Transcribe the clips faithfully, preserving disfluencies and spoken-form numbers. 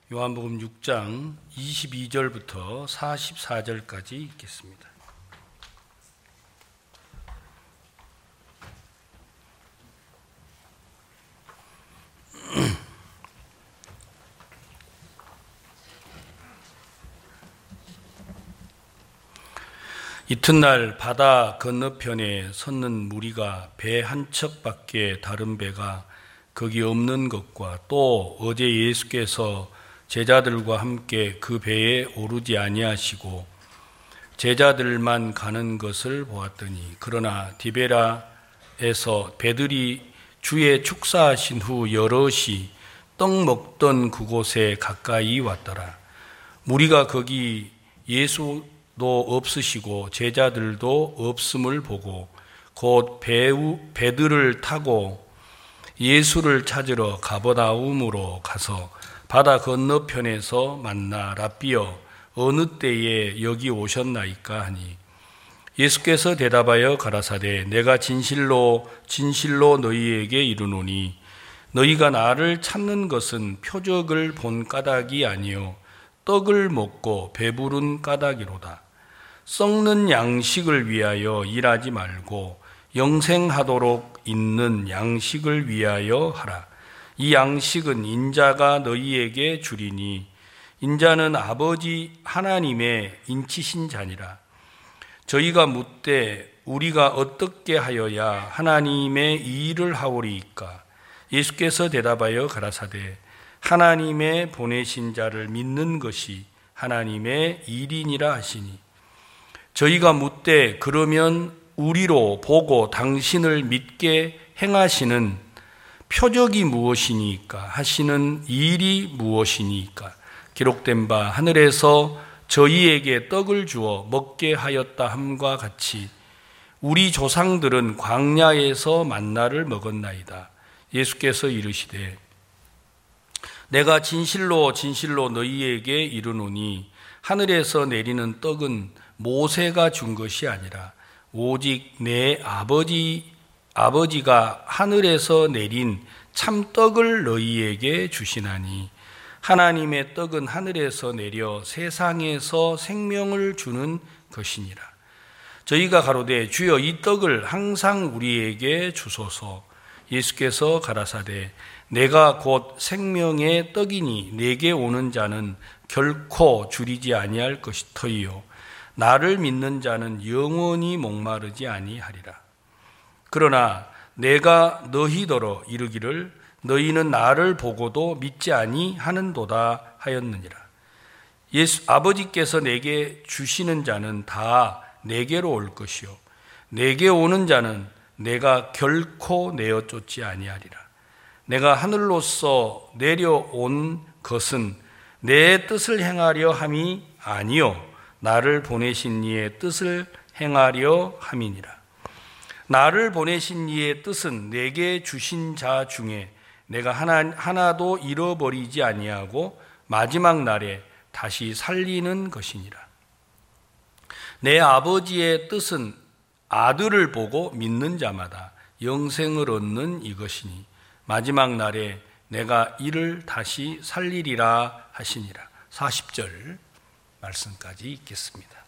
요한복음 육 장 이십이 절부터 사십사 절까지 읽겠습니다. 이튿날 바다 건너편에 섰는 무리가 배 한 척밖에 다른 배가 거기 없는 것과 또 어제 예수께서 제자들과 함께 그 배에 오르지 아니하시고 제자들만 가는 것을 보았더니, 그러나 디베라에서 배들이 주의 축사하신 후 여럿이 떡 먹던 그곳에 가까이 왔더라. 무리가 거기 예수도 없으시고 제자들도 없음을 보고 곧 배우, 배들을 타고 예수를 찾으러 가버나움으로 가서 바다 건너편에서 만나 랍비여 어느 때에 여기 오셨나이까 하니, 예수께서 대답하여 가라사대 내가 진실로 진실로 너희에게 이르노니 너희가 나를 찾는 것은 표적을 본 까닭이 아니요 떡을 먹고 배부른 까닭이로다. 썩는 양식을 위하여 일하지 말고 영생하도록 있는 양식을 위하여 하라. 이 양식은 인자가 너희에게 주리니 인자는 아버지 하나님의 인치신 자니라. 저희가 묻되 우리가 어떻게 하여야 하나님의 이 일을 하오리이까? 예수께서 대답하여 가라사대 하나님의 보내신 자를 믿는 것이 하나님의 일이니라 하시니, 저희가 묻되 그러면 우리로 보고 당신을 믿게 행하시는 표적이 무엇이니까? 하시는 일이 무엇이니까? 기록된 바 하늘에서 저희에게 떡을 주어 먹게 하였다 함과 같이 우리 조상들은 광야에서 만나를 먹었나이다. 예수께서 이르시되 내가 진실로 진실로 너희에게 이르노니 하늘에서 내리는 떡은 모세가 준 것이 아니라 오직 내 아버지 아버지가 하늘에서 내린 참떡을 너희에게 주시나니, 하나님의 떡은 하늘에서 내려 세상에서 생명을 주는 것이니라. 저희가 가로되 주여 이 떡을 항상 우리에게 주소서. 예수께서 가라사대 내가 곧 생명의 떡이니 내게 오는 자는 결코 줄이지 아니할 것이터이요 나를 믿는 자는 영원히 목마르지 아니하리라. 그러나 내가 너희더러 이르기를 너희는 나를 보고도 믿지 아니하는도다 하였느니라. 예수 아버지께서 내게 주시는 자는 다 내게로 올 것이요 내게 오는 자는 내가 결코 내어 쫓지 아니하리라. 내가 하늘로서 내려온 것은 내 뜻을 행하려 함이 아니요 나를 보내신 이의 뜻을 행하려 함이니라. 나를 보내신 이의 뜻은 내게 주신 자 중에 내가 하나, 하나도 잃어버리지 아니하고 마지막 날에 다시 살리는 것이니라. 내 아버지의 뜻은 아들을 보고 믿는 자마다 영생을 얻는 이것이니 마지막 날에 내가 이를 다시 살리리라 하시니라. 사십 절 말씀까지 읽겠습니다.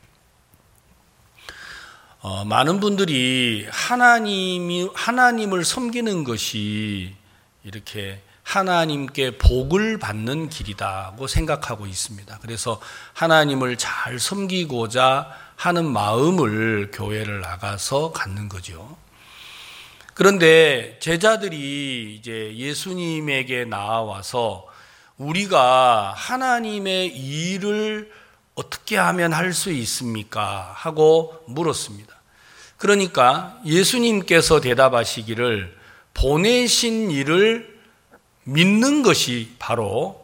어, 많은 분들이 하나님이, 하나님을 섬기는 것이 이렇게 하나님께 복을 받는 길이다고 생각하고 있습니다. 그래서 하나님을 잘 섬기고자 하는 마음을 교회를 나가서 갖는 거죠. 그런데 제자들이 이제 예수님에게 나와서 우리가 하나님의 일을 어떻게 하면 할 수 있습니까? 하고 물었습니다. 그러니까 예수님께서 대답하시기를 보내신 일을 믿는 것이 바로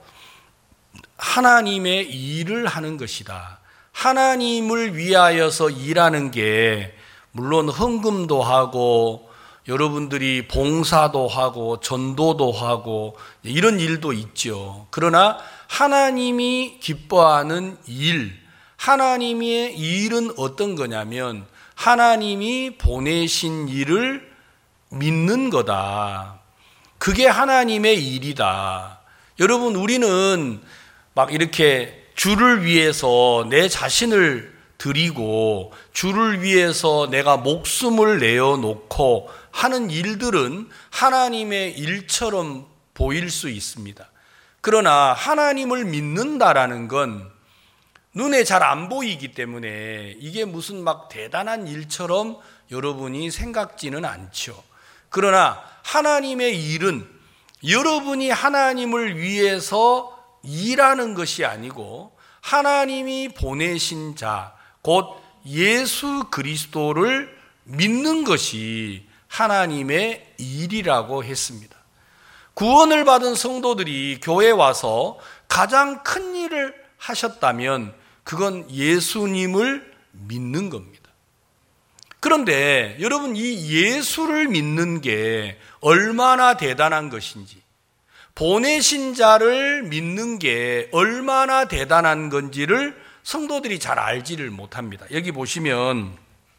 하나님의 일을 하는 것이다. 하나님을 위하여서 일하는 게 물론 헌금도 하고 여러분들이 봉사도 하고 전도도 하고 이런 일도 있죠. 그러나 하나님이 기뻐하는 일, 하나님의 일은 어떤 거냐면 하나님이 보내신 일을 믿는 거다. 그게 하나님의 일이다. 여러분, 우리는 막 이렇게 주를 위해서 내 자신을 드리고 주를 위해서 내가 목숨을 내어놓고 하는 일들은 하나님의 일처럼 보일 수 있습니다. 그러나 하나님을 믿는다라는 건 눈에 잘 안 보이기 때문에 이게 무슨 막 대단한 일처럼 여러분이 생각지는 않죠. 그러나 하나님의 일은 여러분이 하나님을 위해서 일하는 것이 아니고 하나님이 보내신 자, 곧 예수 그리스도를 믿는 것이 하나님의 일이라고 했습니다. 구원을 받은 성도들이 교회에 와서 가장 큰 일을 하셨다면 그건 예수님을 믿는 겁니다. 그런데 여러분, 이 예수를 믿는 게 얼마나 대단한 것인지, 보내신 자를 믿는 게 얼마나 대단한 건지를 성도들이 잘 알지를 못합니다. 여기 보시면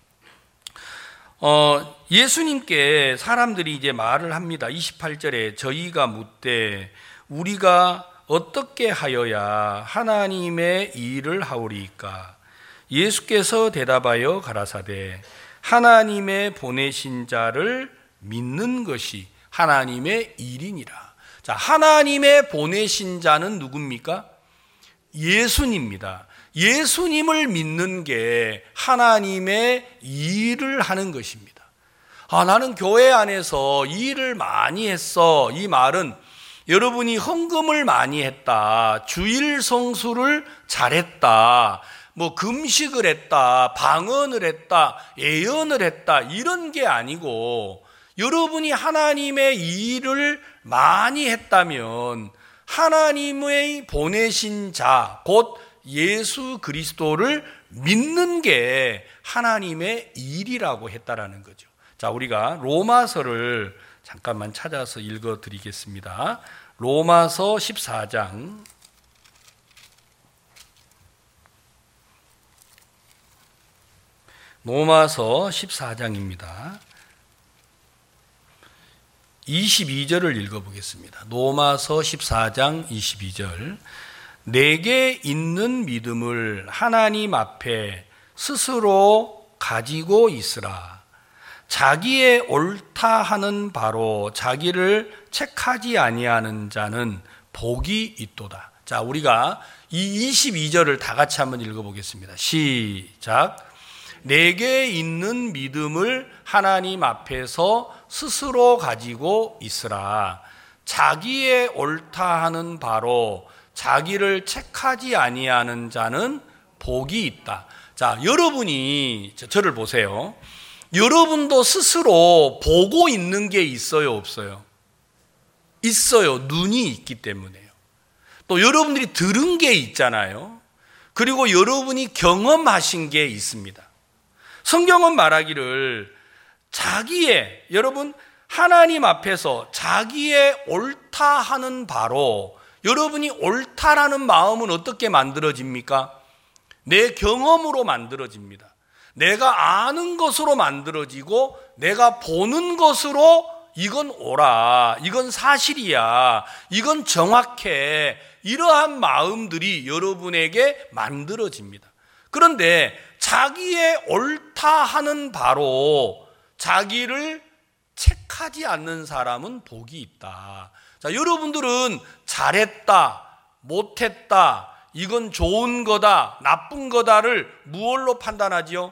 어, 예수님께 사람들이 이제 말을 합니다. 이십팔 절에 저희가 묻되 우리가 어떻게 하여야 하나님의 일을 하오리이까? 예수께서 대답하여 가라사대 하나님의 보내신 자를 믿는 것이 하나님의 일이니라. 자, 하나님의 보내신 자는 누굽니까? 예수님입니다. 예수님을 믿는 게 하나님의 일을 하는 것입니다. 아, 나는 교회 안에서 일을 많이 했어. 이 말은 여러분이 헌금을 많이 했다, 주일 성수를 잘했다, 뭐 금식을 했다, 방언을 했다, 예언을 했다, 이런 게 아니고 여러분이 하나님의 일을 많이 했다면 하나님의 보내신 자, 곧 예수 그리스도를 믿는 게 하나님의 일이라고 했다라는 거죠. 자, 우리가 로마서를 잠깐만 찾아서 읽어 드리겠습니다. 로마서 십사 장 로마서 십사 장입니다. 이십이 절을 읽어보겠습니다. 로마서 십사 장 이십이 절. 내게 있는 믿음을 하나님 앞에 스스로 가지고 있으라. 자기의 옳다 하는 바로 자기를 책하지 아니하는 자는 복이 있도다. 자, 우리가 이 이십이 절을 다 같이 한번 읽어보겠습니다. 시작. 내게 있는 믿음을 하나님 앞에서 스스로 가지고 있으라. 자기의 옳다 하는 바로 자기를 책하지 아니하는 자는 복이 있다. 자, 여러분이 저를 보세요. 여러분도 스스로 보고 있는 게 있어요, 없어요? 있어요. 눈이 있기 때문에요. 또 여러분들이 들은 게 있잖아요. 그리고 여러분이 경험하신 게 있습니다. 성경은 말하기를 자기의, 여러분 하나님 앞에서 자기의 옳다 하는 바로, 여러분이 옳다라는 마음은 어떻게 만들어집니까? 내 경험으로 만들어집니다. 내가 아는 것으로 만들어지고 내가 보는 것으로 이건 옳아, 이건 사실이야, 이건 정확해, 이러한 마음들이 여러분에게 만들어집니다. 그런데 자기의 옳다 하는 바로 자기를 책하지 않는 사람은 복이 있다. 자, 여러분들은 잘했다, 못했다, 이건 좋은 거다, 나쁜 거다를 무엇로 판단하지요?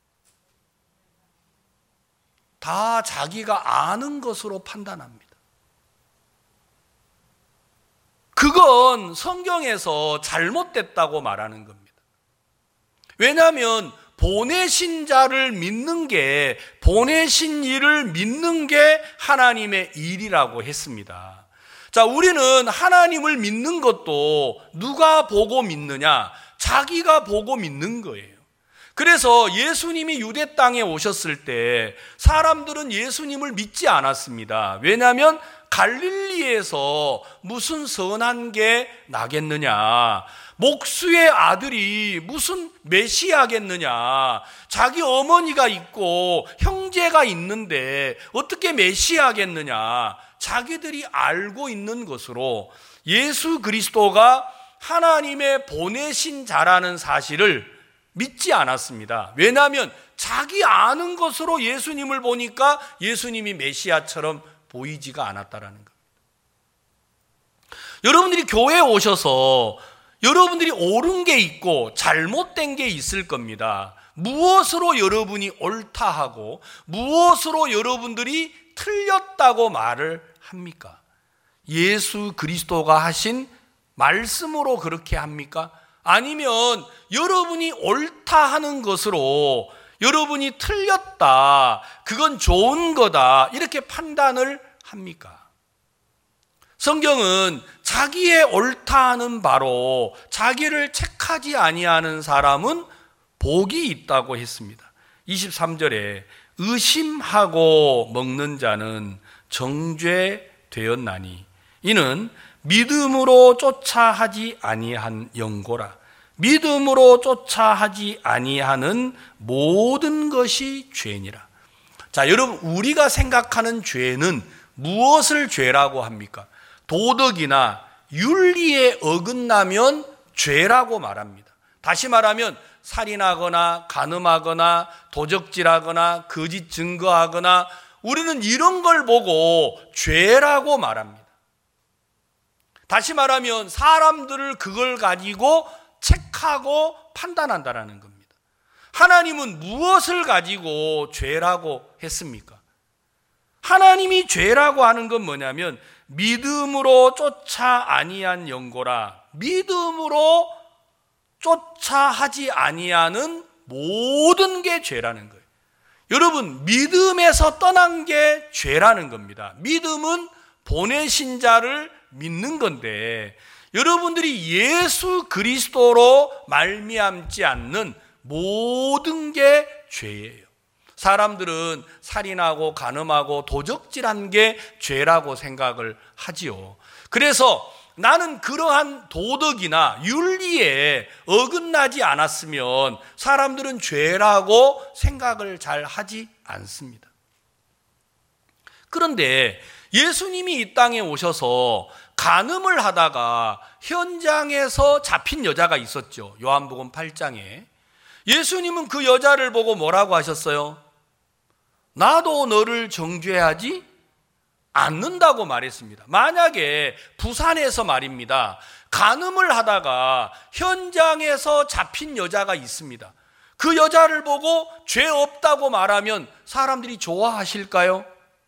다 자기가 아는 것으로 판단합니다. 그건 성경에서 잘못됐다고 말하는 겁니다. 왜냐하면 보내신 자를 믿는 게, 보내신 일을 믿는 게 하나님의 일이라고 했습니다. 자, 우리는 하나님을 믿는 것도 누가 보고 믿느냐? 자기가 보고 믿는 거예요. 그래서 예수님이 유대 땅에 오셨을 때 사람들은 예수님을 믿지 않았습니다. 왜냐하면 갈릴리에서 무슨 선한 게 나겠느냐, 목수의 아들이 무슨 메시아겠느냐, 자기 어머니가 있고 형제가 있는데 어떻게 메시아겠느냐, 자기들이 알고 있는 것으로 예수 그리스도가 하나님의 보내신 자라는 사실을 믿지 않았습니다. 왜냐하면 자기 아는 것으로 예수님을 보니까 예수님이 메시아처럼 보이지가 않았다라는 겁니다. 여러분들이 교회에 오셔서 여러분들이 옳은 게 있고 잘못된 게 있을 겁니다. 무엇으로 여러분이 옳다 하고 무엇으로 여러분들이 틀렸다고 말을 합니까? 예수 그리스도가 하신 말씀으로 그렇게 합니까? 아니면 여러분이 옳다 하는 것으로 여러분이 틀렸다, 그건 좋은 거다, 이렇게 판단을 합니까? 성경은 자기의 옳다 하는 바로 자기를 책하지 아니하는 사람은 복이 있다고 했습니다. 이십삼 절에 의심하고 먹는 자는 정죄되었나니 이는 믿음으로 쫓아 하지 아니한 영고라. 믿음으로 쫓아 하지 아니하는 모든 것이 죄니라. 자, 여러분, 우리가 생각하는 죄는 무엇을 죄라고 합니까? 도덕이나 윤리에 어긋나면 죄라고 말합니다. 다시 말하면 살인하거나 간음하거나 도적질하거나 거짓 증거하거나 우리는 이런 걸 보고 죄라고 말합니다. 다시 말하면 사람들을 그걸 가지고 책하고 판단한다라는 겁니다. 하나님은 무엇을 가지고 죄라고 했습니까? 하나님이 죄라고 하는 건 뭐냐면 믿음으로 쫓아 아니한 영고라. 믿음으로 쫓아 하지 아니하는 모든 게 죄라는 거예요. 여러분, 믿음에서 떠난 게 죄라는 겁니다. 믿음은 보내신 자를 믿는 건데 여러분들이 예수 그리스도로 말미암지 않는 모든 게 죄예요. 사람들은 살인하고 간음하고 도적질한 게 죄라고 생각을 하지요. 그래서 나는 그러한 도덕이나 윤리에 어긋나지 않았으면 사람들은 죄라고 생각을 잘 하지 않습니다. 그런데 예수님이 이 땅에 오셔서 간음을 하다가 현장에서 잡힌 여자가 있었죠. 요한복음 팔 장에. 예수님은 그 여자를 보고 뭐라고 하셨어요? 나도 너를 정죄하지 않는다고 말했습니다. 만약에 부산에서 말입니다, 간음을 하다가 현장에서 잡힌 여자가 있습니다. 그 여자를 보고 죄 없다고 말하면 사람들이 좋아하실까요?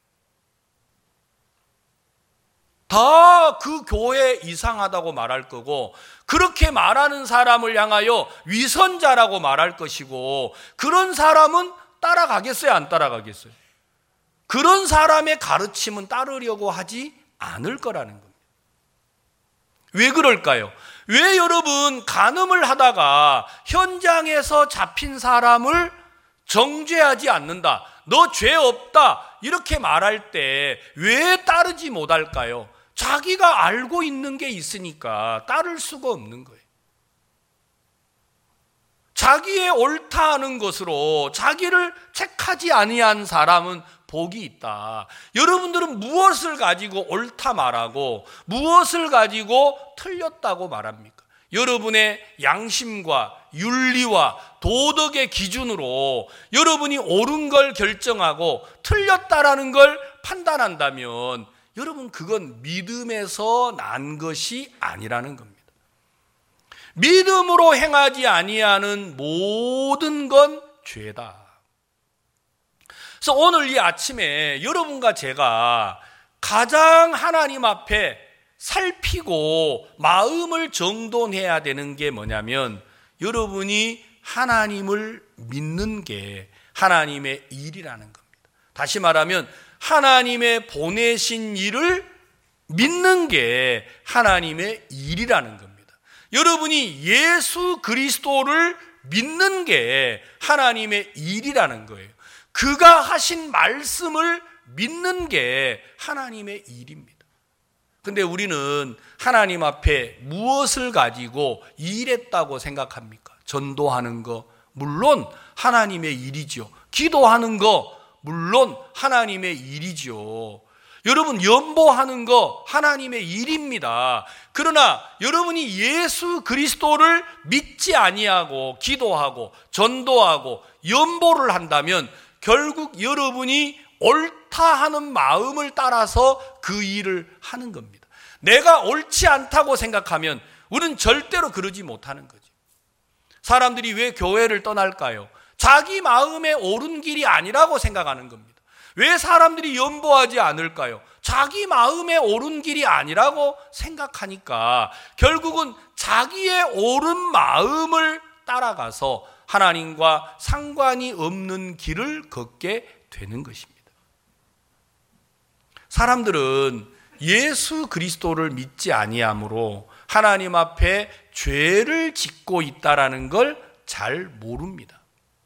다 그 교회 이상하다고 말할 거고, 그렇게 말하는 사람을 향하여 위선자라고 말할 것이고, 그런 사람은 따라가겠어요, 안 따라가겠어요? 그런 사람의 가르침은 따르려고 하지 않을 거라는 겁니다. 왜 그럴까요? 왜 여러분 간음을 하다가 현장에서 잡힌 사람을 정죄하지 않는다, 너 죄 없다, 이렇게 말할 때 왜 따르지 못할까요? 자기가 알고 있는 게 있으니까 따를 수가 없는 거예요. 자기의 옳다 하는 것으로 자기를 책하지 아니한 사람은 복이 있다. 여러분들은 무엇을 가지고 옳다 말하고 무엇을 가지고 틀렸다고 말합니까? 여러분의 양심과 윤리와 도덕의 기준으로 여러분이 옳은 걸 결정하고 틀렸다라는 걸 판단한다면 여러분, 그건 믿음에서 난 것이 아니라는 겁니다. 믿음으로 행하지 아니하는 모든 건 죄다. 그래서 오늘 이 아침에 여러분과 제가 가장 하나님 앞에 살피고 마음을 정돈해야 되는 게 뭐냐면, 여러분이 하나님을 믿는 게 하나님의 일이라는 겁니다. 다시 말하면 하나님의 보내신 일을 믿는 게 하나님의 일이라는 겁니다. 여러분이 예수 그리스도를 믿는 게 하나님의 일이라는 거예요. 그가 하신 말씀을 믿는 게 하나님의 일입니다. 근데 우리는 하나님 앞에 무엇을 가지고 일했다고 생각합니까? 전도하는 거, 물론 하나님의 일이죠. 기도하는 거, 물론 하나님의 일이죠. 여러분, 연보하는 거 하나님의 일입니다. 그러나 여러분이 예수 그리스도를 믿지 아니하고 기도하고 전도하고 연보를 한다면 결국 여러분이 옳다 하는 마음을 따라서 그 일을 하는 겁니다. 내가 옳지 않다고 생각하면 우리는 절대로 그러지 못하는 거죠. 사람들이 왜 교회를 떠날까요? 자기 마음에 옳은 길이 아니라고 생각하는 겁니다. 왜 사람들이 연보하지 않을까요? 자기 마음에 옳은 길이 아니라고 생각하니까 결국은 자기의 옳은 마음을 따라가서 하나님과 상관이 없는 길을 걷게 되는 것입니다. 사람들은 예수 그리스도를 믿지 아니함으로 하나님 앞에 죄를 짓고 있다라는 걸 잘 모릅니다.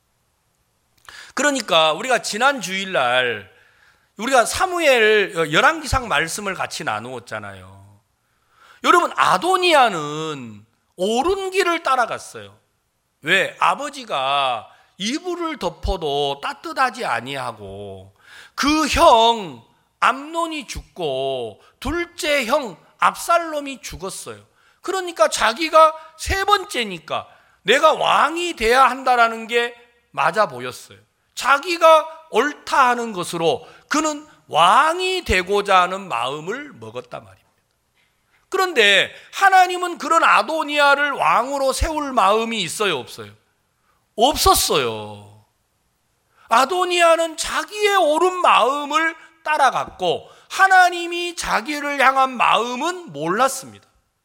그러니까 우리가 지난 주일날 우리가 사무엘 열왕기상 말씀을 같이 나누었잖아요. 여러분, 아도니아는 옳은 길을 따라갔어요. 왜? 아버지가 이불을 덮어도 따뜻하지 아니하고 그 형 암논이 죽고 둘째 형 압살롬이 죽었어요. 그러니까 자기가 세 번째니까 내가 왕이 돼야 한다라는 게 맞아 보였어요. 자기가 옳다 하는 것으로 그는 왕이 되고자 하는 마음을 먹었단 말입니다. 그런데 하나님은 그런 아도니아를 왕으로 세울 마음이 있어요, 없어요? 없었어요. 아도니아는 자기의 옳은 마음을 따라갔고 하나님이 자기를 향한 마음은 몰랐습니다.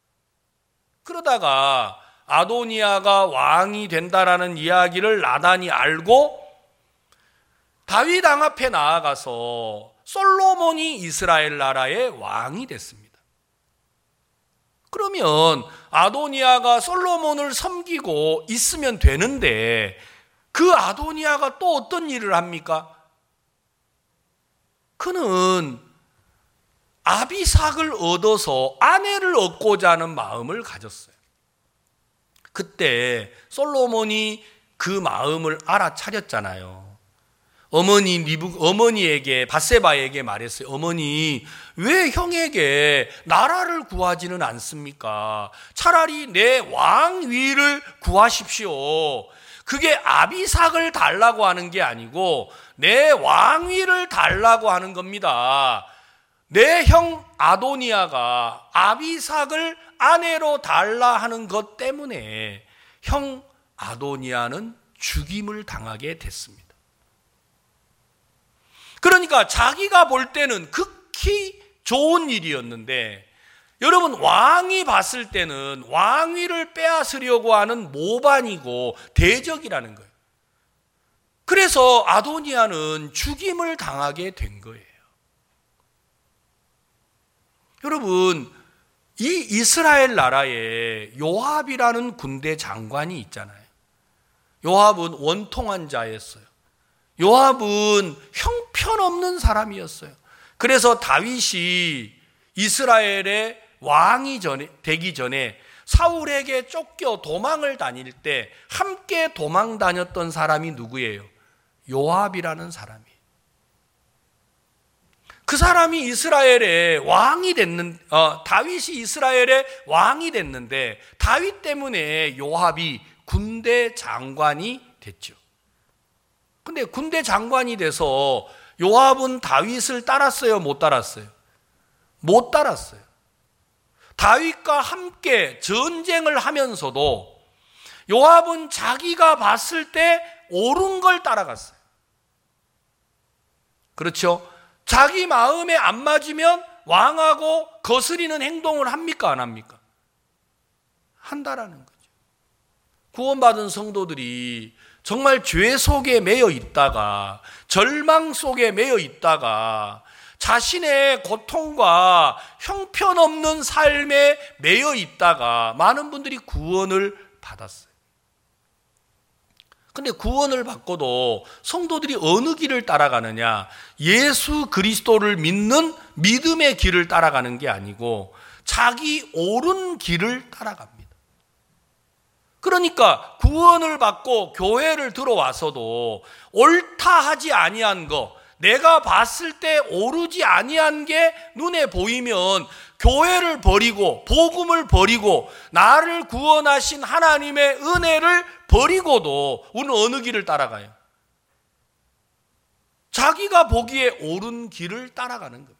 그러다가 아도니아가 왕이 된다라는 이야기를 나단이 알고 다윗 왕 앞에 나아가서 솔로몬이 이스라엘 나라의 왕이 됐습니다. 그러면 아도니아가 솔로몬을 섬기고 있으면 되는데 그 아도니아가 또 어떤 일을 합니까? 그는 아비삭을 얻어서 아내를 얻고자 하는 마음을 가졌어요. 그때 솔로몬이 그 마음을 알아차렸잖아요. 어머니 리브, 어머니에게 밧세바에게 말했어요. 어머니, 왜 형에게 나라를 구하지는 않습니까? 차라리 내 왕위를 구하십시오. 그게 아비삭을 달라고 하는 게 아니고 내 왕위를 달라고 하는 겁니다. 내 형 아도니아가 아비삭을 아내로 달라 하는 것 때문에 형 아도니아는 죽임을 당하게 됐습니다. 그러니까 자기가 볼 때는 극히 좋은 일이었는데 여러분, 왕이 봤을 때는 왕위를 빼앗으려고 하는 모반이고 대적이라는 거예요. 그래서 아도니아는 죽임을 당하게 된 거예요. 여러분, 이 이스라엘 나라에 요압이라는 군대 장관이 있잖아요. 요압은 원통한 자였어요. 요압은 형편없는 사람이었어요. 그래서 다윗이 이스라엘의 왕이 전에, 되기 전에 사울에게 쫓겨 도망을 다닐 때 함께 도망 다녔던 사람이 누구예요? 요압이라는 사람이에요. 그 사람이 이스라엘의 왕이 됐는, 어, 다윗이 이스라엘의 왕이 됐는데 다윗 때문에 요압이 군대 장관이 됐죠. 근데 군대 장관이 돼서 요압은 다윗을 따랐어요, 못 따랐어요? 못 따랐어요. 다윗과 함께 전쟁을 하면서도 요압은 자기가 봤을 때 옳은 걸 따라갔어요. 그렇죠? 자기 마음에 안 맞으면 왕하고 거스리는 행동을 합니까, 안 합니까? 한다라는 거죠. 구원받은 성도들이 정말 죄 속에 매여 있다가 절망 속에 매여 있다가 자신의 고통과 형편없는 삶에 매여 있다가 많은 분들이 구원을 받았어요. 근데 구원을 받고도 성도들이 어느 길을 따라가느냐? 예수 그리스도를 믿는 믿음의 길을 따라가는 게 아니고 자기 옳은 길을 따라갑니다. 그러니까 구원을 받고 교회를 들어와서도 옳다 하지 아니한 거, 내가 봤을 때 오르지 아니한 게 눈에 보이면 교회를 버리고 복음을 버리고 나를 구원하신 하나님의 은혜를 버리고도 우리는 어느 길을 따라가요? 자기가 보기에 옳은 길을 따라가는 겁니다.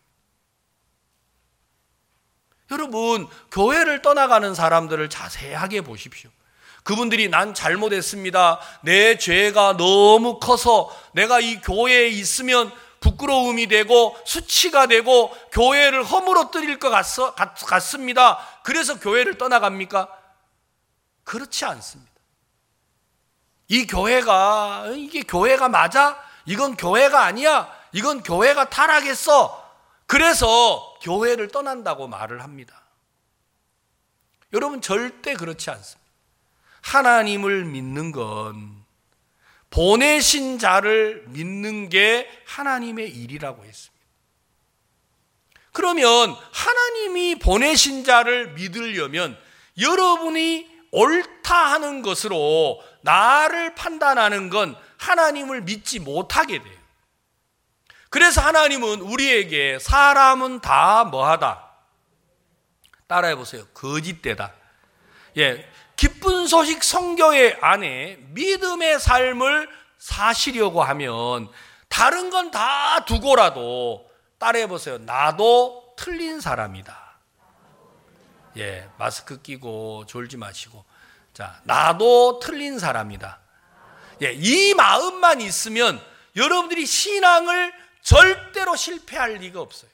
여러분, 교회를 떠나가는 사람들을 자세하게 보십시오. 그분들이 난 잘못했습니다. 내 죄가 너무 커서 내가 이 교회에 있으면 부끄러움이 되고 수치가 되고 교회를 허물어뜨릴 것 같습니다. 그래서 교회를 떠나갑니까? 그렇지 않습니다. 이 교회가, 이게 교회가 맞아? 이건 교회가 아니야. 이건 교회가 타락했어. 그래서 교회를 떠난다고 말을 합니다. 여러분, 절대 그렇지 않습니다. 하나님을 믿는 건 보내신 자를 믿는 게 하나님의 일이라고 했습니다. 그러면 하나님이 보내신 자를 믿으려면 여러분이 옳다 하는 것으로 나를 판단하는 건 하나님을 믿지 못하게 돼요. 그래서 하나님은 우리에게 사람은 다 뭐하다? 따라해 보세요. 거짓되다. 예, 기쁜 소식 선교회 안에 믿음의 삶을 사시려고 하면 다른 건 다 두고라도 따라해 보세요. 나도 틀린 사람이다. 예, 마스크 끼고 졸지 마시고. 자, 나도 틀린 사람이다. 예, 이 마음만 있으면 여러분들이 신앙을 절대로 실패할 리가 없어요.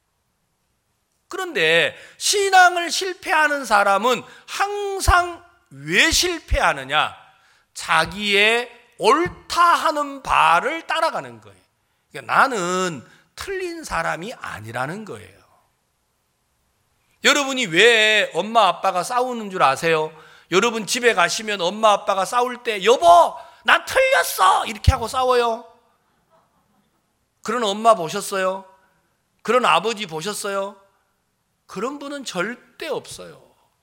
그런데 신앙을 실패하는 사람은 항상 왜 실패하느냐? 자기의 옳다 하는 바를 따라가는 거예요. 그러니까 나는 틀린 사람이 아니라는 거예요. 여러분이 왜 엄마 아빠가 싸우는 줄 아세요? 여러분 집에 가시면 엄마 아빠가 싸울 때 여보 나 틀렸어 이렇게 하고 싸워요. 그런 엄마 보셨어요? 그런 아버지 보셨어요? 그런 분은 절대 없어요.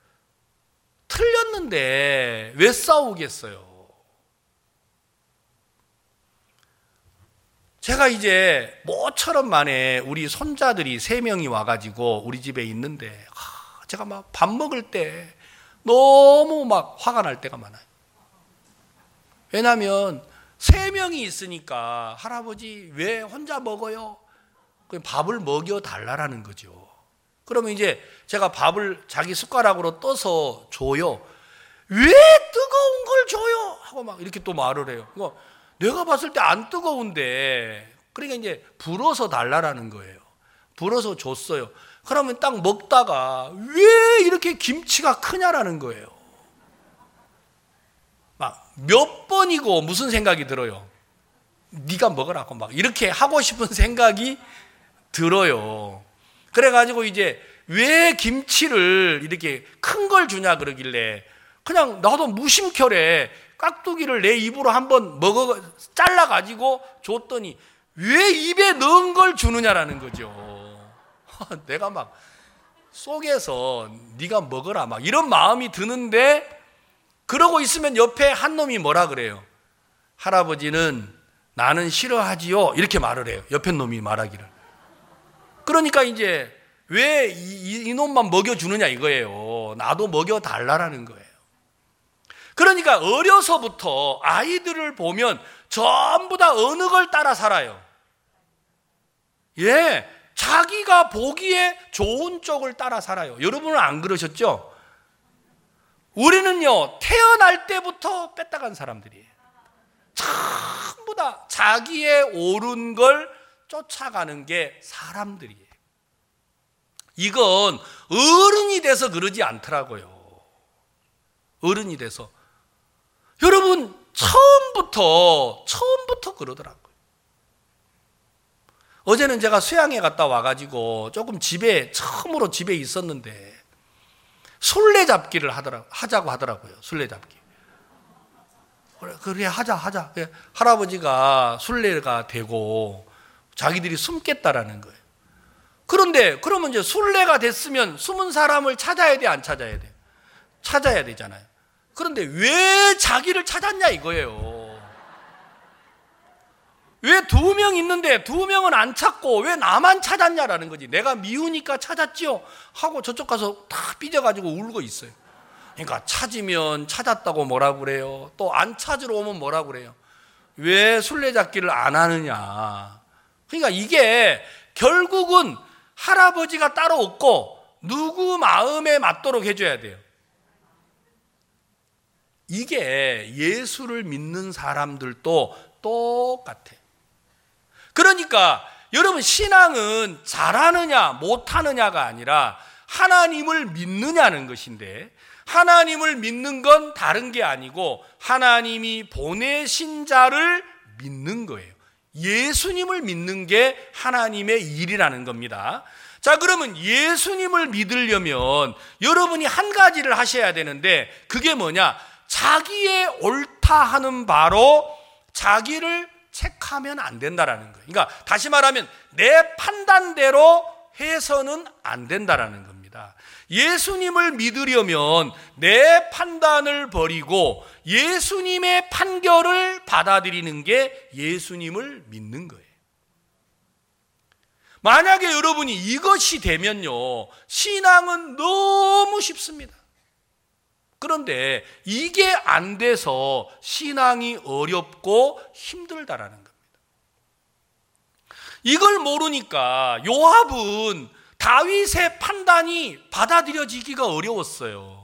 틀렸는데 왜 싸우겠어요? 제가 이제 모처럼 만에 우리 손자들이 세 명이 와가지고 우리 집에 있는데 제가 막 밥 먹을 때 너무 막 화가 날 때가 많아요. 왜냐하면 세 명이 있으니까 할아버지 왜 혼자 먹어요? 그냥 밥을 먹여달라는 거죠. 그러면 이제 제가 밥을 자기 숟가락으로 떠서 줘요. 왜 뜨거운 걸 줘요? 하고 막 이렇게 또 말을 해요. 그러니까 내가 봤을 때 안 뜨거운데 그러니까 이제 불어서 달라라는 거예요. 불어서 줬어요. 그러면 딱 먹다가 왜 이렇게 김치가 크냐라는 거예요. 막 몇 번이고 무슨 생각이 들어요? 네가 먹으라고 막 이렇게 하고 싶은 생각이 들어요. 그래가지고 이제 왜 김치를 이렇게 큰 걸 주냐 그러길래 그냥 나도 무심결에 깍두기를 내 입으로 한번 먹어 잘라가지고 줬더니 왜 입에 넣은 걸 주느냐라는 거죠. 내가 막 속에서 네가 먹어라 막 이런 마음이 드는데 그러고 있으면 옆에 한 놈이 뭐라 그래요? 할아버지는 나는 싫어하지요 이렇게 말을 해요. 옆에 놈이 말하기를. 그러니까 이제 왜 이, 이 놈만 먹여주느냐 이거예요. 나도 먹여달라라는 거예요. 그러니까 어려서부터 아이들을 보면 전부 다 어느 걸 따라 살아요? 예, 자기가 보기에 좋은 쪽을 따라 살아요. 여러분은 안 그러셨죠? 우리는요 태어날 때부터 뺐다간 사람들이에요. 전부 다 자기의 옳은 걸 쫓아가는 게 사람들이에요. 이건 어른이 돼서 그러지 않더라고요. 어른이 돼서. 여러분 처음부터 처음부터 그러더라고요. 어제는 제가 수양에 갔다 와가지고 조금 집에 처음으로 집에 있었는데 술래잡기를 하더라, 하자고 하더라고요. 술래잡기. 그래, 그래 하자 하자. 할아버지가 술래가 되고 자기들이 숨겠다라는 거예요. 그런데 그러면 이제 술래가 됐으면 숨은 사람을 찾아야 돼, 안 찾아야 돼? 찾아야 되잖아요. 그런데 왜 자기를 찾았냐 이거예요. 왜 두 명 있는데 두 명은 안 찾고 왜 나만 찾았냐라는 거지. 내가 미우니까 찾았지요 하고 저쪽 가서 다 삐져가지고 울고 있어요. 그러니까 찾으면 찾았다고 뭐라 그래요. 또 안 찾으러 오면 뭐라 그래요. 왜 술래잡기를 안 하느냐. 그러니까 이게 결국은 할아버지가 따로 없고 누구 마음에 맞도록 해줘야 돼요. 이게 예수를 믿는 사람들도 똑같아. 그러니까 여러분, 신앙은 잘하느냐 못하느냐가 아니라 하나님을 믿느냐는 것인데, 하나님을 믿는 건 다른 게 아니고 하나님이 보내신 자를 믿는 거예요. 예수님을 믿는 게 하나님의 일이라는 겁니다. 자, 그러면 예수님을 믿으려면 여러분이 한 가지를 하셔야 되는데, 그게 뭐냐? 자기의 옳다 하는 바로 자기를 책하면 안 된다라는 거예요. 그러니까 다시 말하면 내 판단대로 해서는 안 된다라는 겁니다. 예수님을 믿으려면 내 판단을 버리고 예수님의 판결을 받아들이는 게 예수님을 믿는 거예요. 만약에 여러분이 이것이 되면요, 신앙은 너무 쉽습니다. 그런데 이게 안 돼서 신앙이 어렵고 힘들다라는 겁니다. 이걸 모르니까 요압은 다윗의 판단이 받아들여지기가 어려웠어요.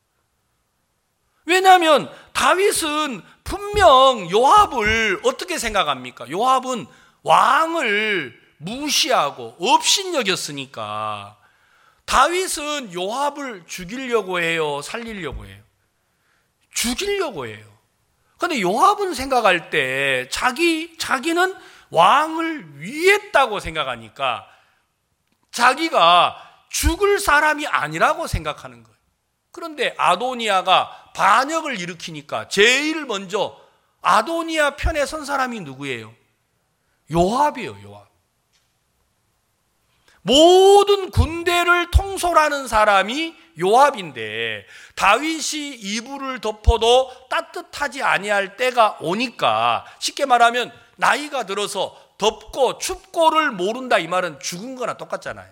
왜냐하면 다윗은 분명 요압을 어떻게 생각합니까? 요압은 왕을 무시하고 업신여겼으니까 다윗은 요압을 죽이려고 해요, 살리려고 해요? 죽이려고 해요. 그런데 요압은 생각할 때 자기, 자기는 왕을 위했다고 생각하니까 자기가 죽을 사람이 아니라고 생각하는 거예요. 그런데 아도니아가 반역을 일으키니까 제일 먼저 아도니아 편에 선 사람이 누구예요? 요압이에요, 요압. 모든 군대를 통솔하는 사람이 요압인데 다윗이 이불을 덮어도 따뜻하지 아니할 때가 오니까, 쉽게 말하면 나이가 들어서 덥고 춥고를 모른다, 이 말은 죽은 거나 똑같잖아요.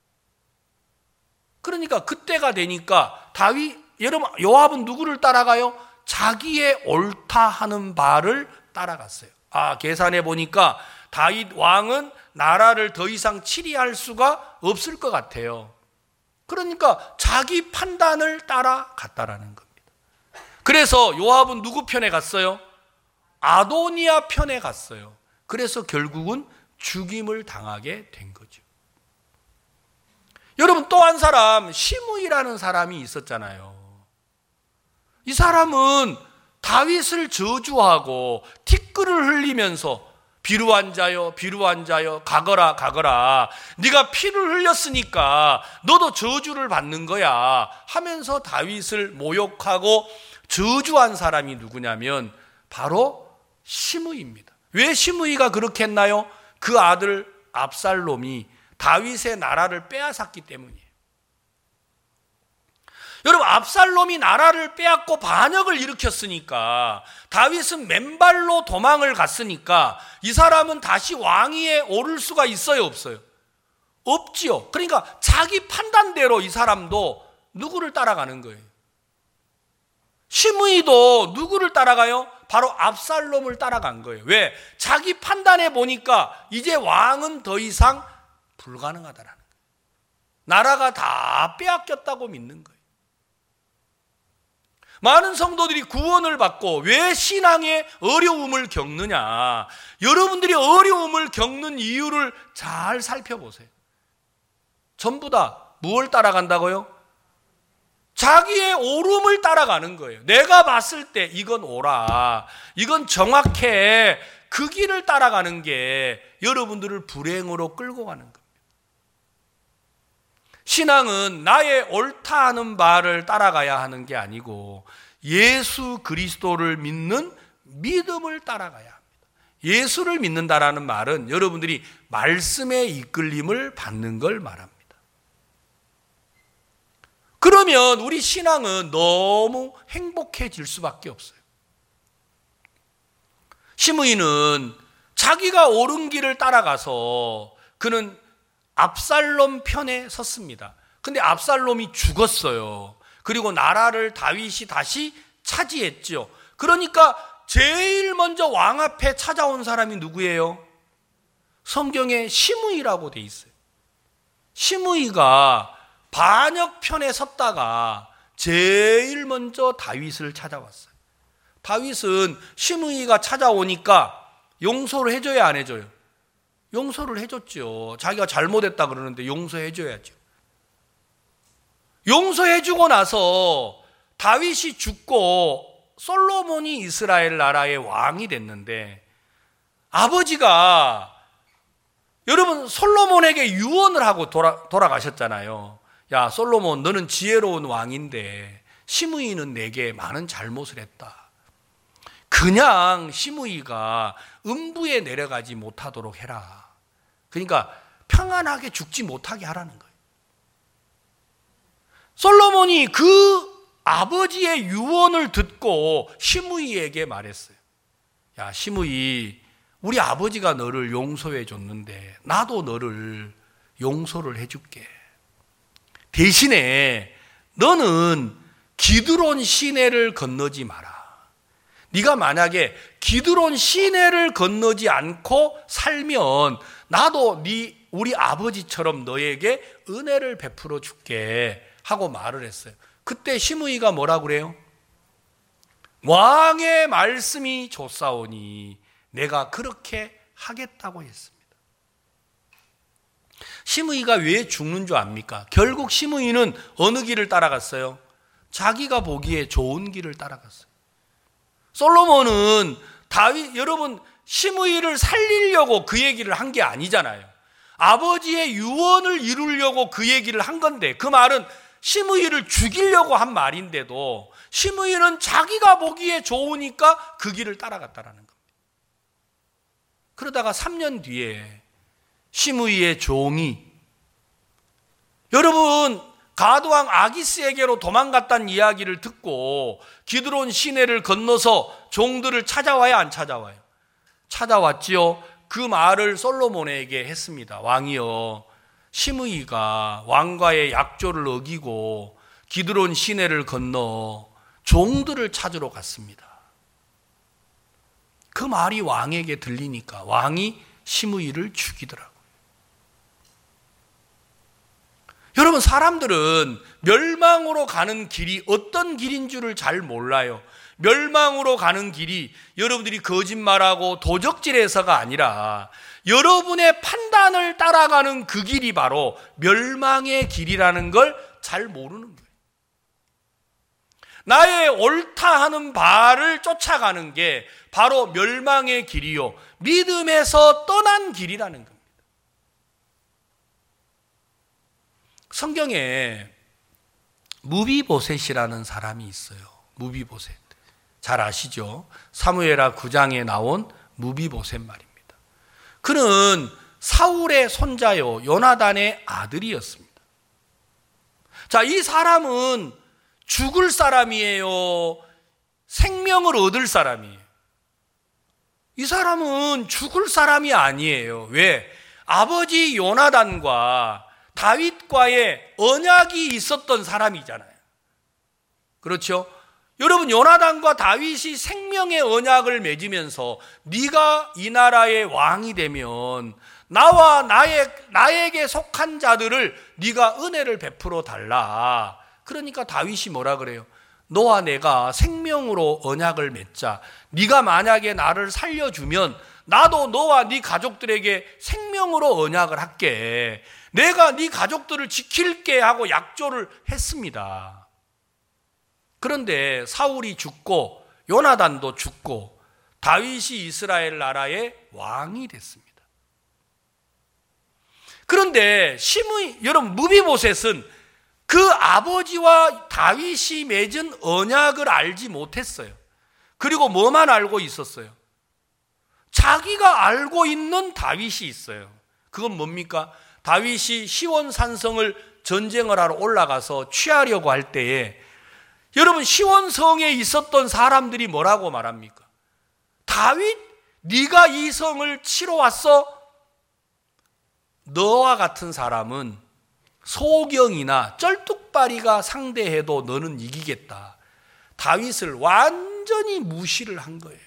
그러니까 그때가 되니까 다윗, 여러분, 요압은 누구를 따라가요? 자기의 옳다 하는 바를 따라갔어요. 아, 계산해 보니까 다윗 왕은 나라를 더 이상 치리할 수가 없을 것 같아요. 그러니까 자기 판단을 따라갔다라는 겁니다. 그래서 요압은 누구 편에 갔어요? 아도니아 편에 갔어요. 그래서 결국은 죽임을 당하게 된 거죠. 여러분, 또 한 사람, 시므이라는 사람이 있었잖아요. 이 사람은 다윗을 저주하고 티끌을 흘리면서 비루한 자여, 비루한 자여, 가거라, 가거라. 네가 피를 흘렸으니까 너도 저주를 받는 거야 하면서 다윗을 모욕하고 저주한 사람이 누구냐면 바로 시므이입니다. 왜 시므이가 그렇게 했나요? 그 아들 압살롬이 다윗의 나라를 빼앗았기 때문이에요. 여러분, 압살롬이 나라를 빼앗고 반역을 일으켰으니까, 다윗은 맨발로 도망을 갔으니까 이 사람은 다시 왕위에 오를 수가 있어요, 없어요? 없지요. 그러니까 자기 판단대로 이 사람도 누구를 따라가는 거예요? 시므이도 누구를 따라가요? 바로 압살롬을 따라간 거예요. 왜? 자기 판단해 보니까 이제 왕은 더 이상 불가능하다라는 거예요. 나라가 다 빼앗겼다고 믿는 거예요. 많은 성도들이 구원을 받고 왜 신앙에 어려움을 겪느냐? 여러분들이 어려움을 겪는 이유를 잘 살펴보세요. 전부 다 무엇을 따라간다고요? 자기의 옳음을 따라가는 거예요. 내가 봤을 때 이건 옳아, 이건 정확해, 그 길을 따라가는 게 여러분들을 불행으로 끌고 가는 겁니다. 신앙은 나의 옳다 하는 바를 따라가야 하는 게 아니고 예수 그리스도를 믿는 믿음을 따라가야 합니다. 예수를 믿는다라는 말은 여러분들이 말씀의 이끌림을 받는 걸 말합니다. 그러면 우리 신앙은 너무 행복해질 수밖에 없어요. 시므이는 자기가 옳은 길을 따라가서 그는 압살롬 편에 섰습니다. 근데 압살롬이 죽었어요. 그리고 나라를 다윗이 다시 차지했죠. 그러니까 제일 먼저 왕 앞에 찾아온 사람이 누구예요? 성경에 시므이라고 돼 있어요. 시므이가 반역편에 섰다가 제일 먼저 다윗을 찾아왔어요. 다윗은 시므이가 찾아오니까 용서를 해줘야 안 해줘요? 용서를 해줬죠. 자기가 잘못했다 그러는데 용서해줘야죠. 용서해주고 나서 다윗이 죽고 솔로몬이 이스라엘 나라의 왕이 됐는데, 아버지가 여러분 솔로몬에게 유언을 하고 돌아, 돌아가셨잖아요. 야 솔로몬, 너는 지혜로운 왕인데 시므이는 내게 많은 잘못을 했다. 그냥 시므이가 음부에 내려가지 못하도록 해라. 그러니까 평안하게 죽지 못하게 하라는 거예요. 솔로몬이 그 아버지의 유언을 듣고 시므이에게 말했어요. 야 시므이, 우리 아버지가 너를 용서해 줬는데 나도 너를 용서를 해줄게. 대신에 너는 기드론 시내를 건너지 마라. 네가 만약에 기드론 시내를 건너지 않고 살면 나도 네 우리 아버지처럼 너에게 은혜를 베풀어 줄게 하고 말을 했어요. 그때 시므이가 뭐라 그래요? 왕의 말씀이 좋사오니 내가 그렇게 하겠다고 했습니다. 시므이가 왜 죽는 줄 압니까? 결국 시므이는 어느 길을 따라갔어요? 자기가 보기에 좋은 길을 따라갔어요. 솔로몬은 다윗, 여러분 시므이를 살리려고 그 얘기를 한 게 아니잖아요. 아버지의 유언을 이루려고 그 얘기를 한 건데, 그 말은 시므이를 죽이려고 한 말인데도 시므이는 자기가 보기에 좋으니까 그 길을 따라갔다라는 겁니다. 그러다가 삼 년 뒤에 시므이의 종이, 여러분 가드왕 아기스에게로 도망갔다는 이야기를 듣고 기드론 시내를 건너서 종들을 찾아와야 안 찾아와요? 찾아왔지요. 그 말을 솔로몬에게 했습니다. 왕이여, 시므이가 왕과의 약조를 어기고 기드론 시내를 건너 종들을 찾으러 갔습니다. 그 말이 왕에게 들리니까 왕이 시므이를 죽이더라고요. 여러분 사람들은 멸망으로 가는 길이 어떤 길인 줄을 잘 몰라요. 멸망으로 가는 길이 여러분들이 거짓말하고 도적질해서가 아니라 여러분의 판단을 따라가는 그 길이 바로 멸망의 길이라는 걸 잘 모르는 거예요. 나의 옳다 하는 바를 쫓아가는 게 바로 멸망의 길이요, 믿음에서 떠난 길이라는 겁니다. 성경에 무비보셋이라는 사람이 있어요. 무비보셋. 잘 아시죠? 사무엘하 구 장에 나온 무비보셋 말입니다. 그는 사울의 손자요 요나단의 아들이었습니다. 자, 이 사람은 죽을 사람이에요? 생명을 얻을 사람이에요? 이 사람은 죽을 사람이 아니에요. 왜? 아버지 요나단과 다윗과의 언약이 있었던 사람이잖아요. 그렇죠? 여러분 요나단과 다윗이 생명의 언약을 맺으면서 네가 이 나라의 왕이 되면 나와 나의, 나에게 속한 자들을 네가 은혜를 베풀어 달라. 그러니까 다윗이 뭐라 그래요? 너와 내가 생명으로 언약을 맺자. 네가 만약에 나를 살려주면 나도 너와 네 가족들에게 생명으로 언약을 할게. 내가 네 가족들을 지킬게 하고 약조를 했습니다. 그런데 사울이 죽고 요나단도 죽고 다윗이 이스라엘 나라의 왕이 됐습니다. 그런데 시므이, 여러분 무비보셋은 그 아버지와 다윗이 맺은 언약을 알지 못했어요. 그리고 뭐만 알고 있었어요? 자기가 알고 있는 다윗이 있어요. 그건 뭡니까? 다윗이 시온 산성을 전쟁을 하러 올라가서 취하려고 할 때에 여러분 시온 성에 있었던 사람들이 뭐라고 말합니까? 다윗, 네가 이 성을 치러 왔어? 너와 같은 사람은 소경이나 쩔뚝발이가 상대해도 너는 이기겠다. 다윗을 완전히 무시를 한 거예요.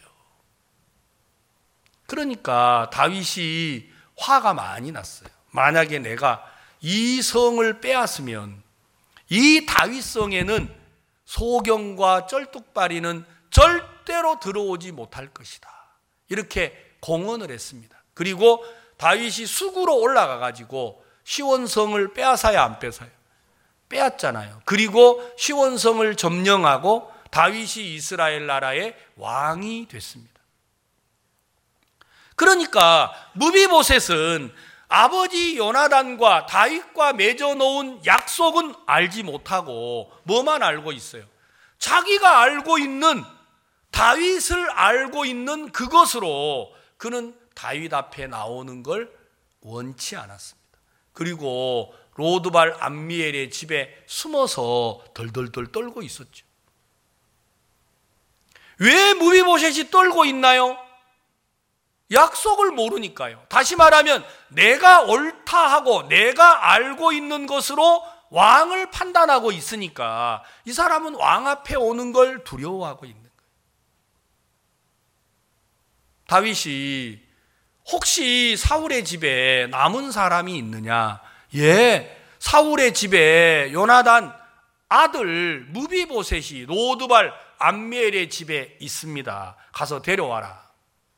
그러니까 다윗이 화가 많이 났어요. 만약에 내가 이 성을 빼앗으면 이 다윗성에는 소경과 쩔뚝발이는 절대로 들어오지 못할 것이다. 이렇게 공언을 했습니다. 그리고 다윗이 수구로 올라가 가지고 시온성을 빼앗아야 안 뺏어요? 빼앗잖아요. 그리고 시온성을 점령하고 다윗이 이스라엘 나라의 왕이 됐습니다. 그러니까 무비보셋은 아버지 요나단과 다윗과 맺어놓은 약속은 알지 못하고 뭐만 알고 있어요? 자기가 알고 있는, 다윗을 알고 있는 그것으로 그는 다윗 앞에 나오는 걸 원치 않았습니다. 그리고 로드발 암미엘의 집에 숨어서 덜덜덜 떨고 있었죠. 왜 무비보셋이 떨고 있나요? 약속을 모르니까요. 다시 말하면 내가 옳다 하고 내가 알고 있는 것으로 왕을 판단하고 있으니까 이 사람은 왕 앞에 오는 걸 두려워하고 있는 거예요. 다윗이 혹시 사울의 집에 남은 사람이 있느냐? 예, 사울의 집에 요나단 아들 무비보셋이 로드발 암미엘의 집에 있습니다. 가서 데려와라.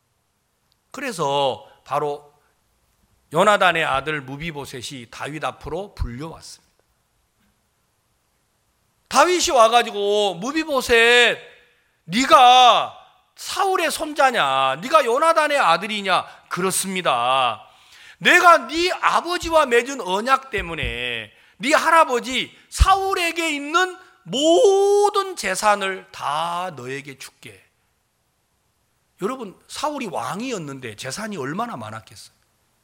그래서 바로 요나단의 아들 무비보셋이 다윗 앞으로 불려왔습니다. 다윗이 와가지고 무비보셋, 네가 사울의 손자냐? 네가 요나단의 아들이냐? 그렇습니다. 내가 네 아버지와 맺은 언약 때문에 네 할아버지 사울에게 있는 모든 재산을 다 너에게 줄게. 여러분, 사울이 왕이었는데 재산이 얼마나 많았겠어요?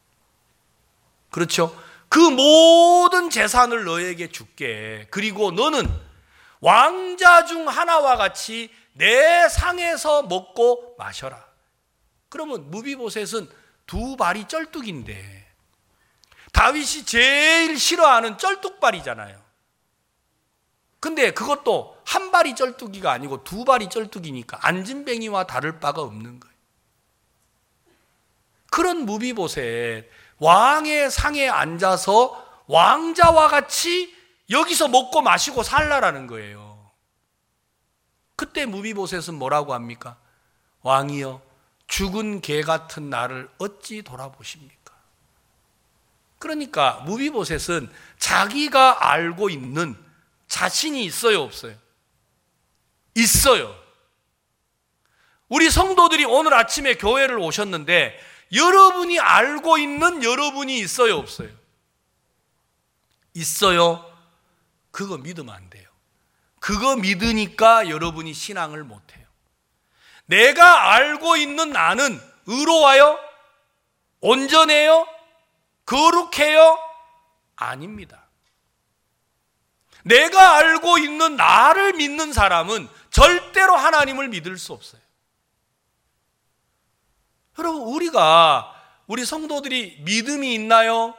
그렇죠? 그 모든 재산을 너에게 줄게. 그리고 너는 왕자 중 하나와 같이 내 상에서 먹고 마셔라. 그러면 무비보셋은 두 발이 쩔뚝인데 다윗이 제일 싫어하는 쩔뚝발이잖아요. 근데 그것도 한 발이 쩔뚝이가 아니고 두 발이 쩔뚝이니까 안진뱅이와 다를 바가 없는 거예요. 그런 무비보셋, 왕의 상에 앉아서 왕자와 같이 여기서 먹고 마시고 살라라는 거예요. 그때 무비보셋은 뭐라고 합니까? 왕이여, 죽은 개 같은 나를 어찌 돌아보십니까? 그러니까 무비보셋은 자기가 알고 있는 자신이 있어요, 없어요? 있어요. 우리 성도들이 오늘 아침에 교회를 오셨는데 여러분이 알고 있는 여러분이 있어요, 없어요? 있어요. 그거 믿으면 안 돼요. 그거 믿으니까 여러분이 신앙을 못해요. 내가 알고 있는 나는 의로워요? 온전해요? 거룩해요? 아닙니다. 내가 알고 있는 나를 믿는 사람은 절대로 하나님을 믿을 수 없어요. 여러분, 우리가, 우리 성도들이 믿음이 있나요?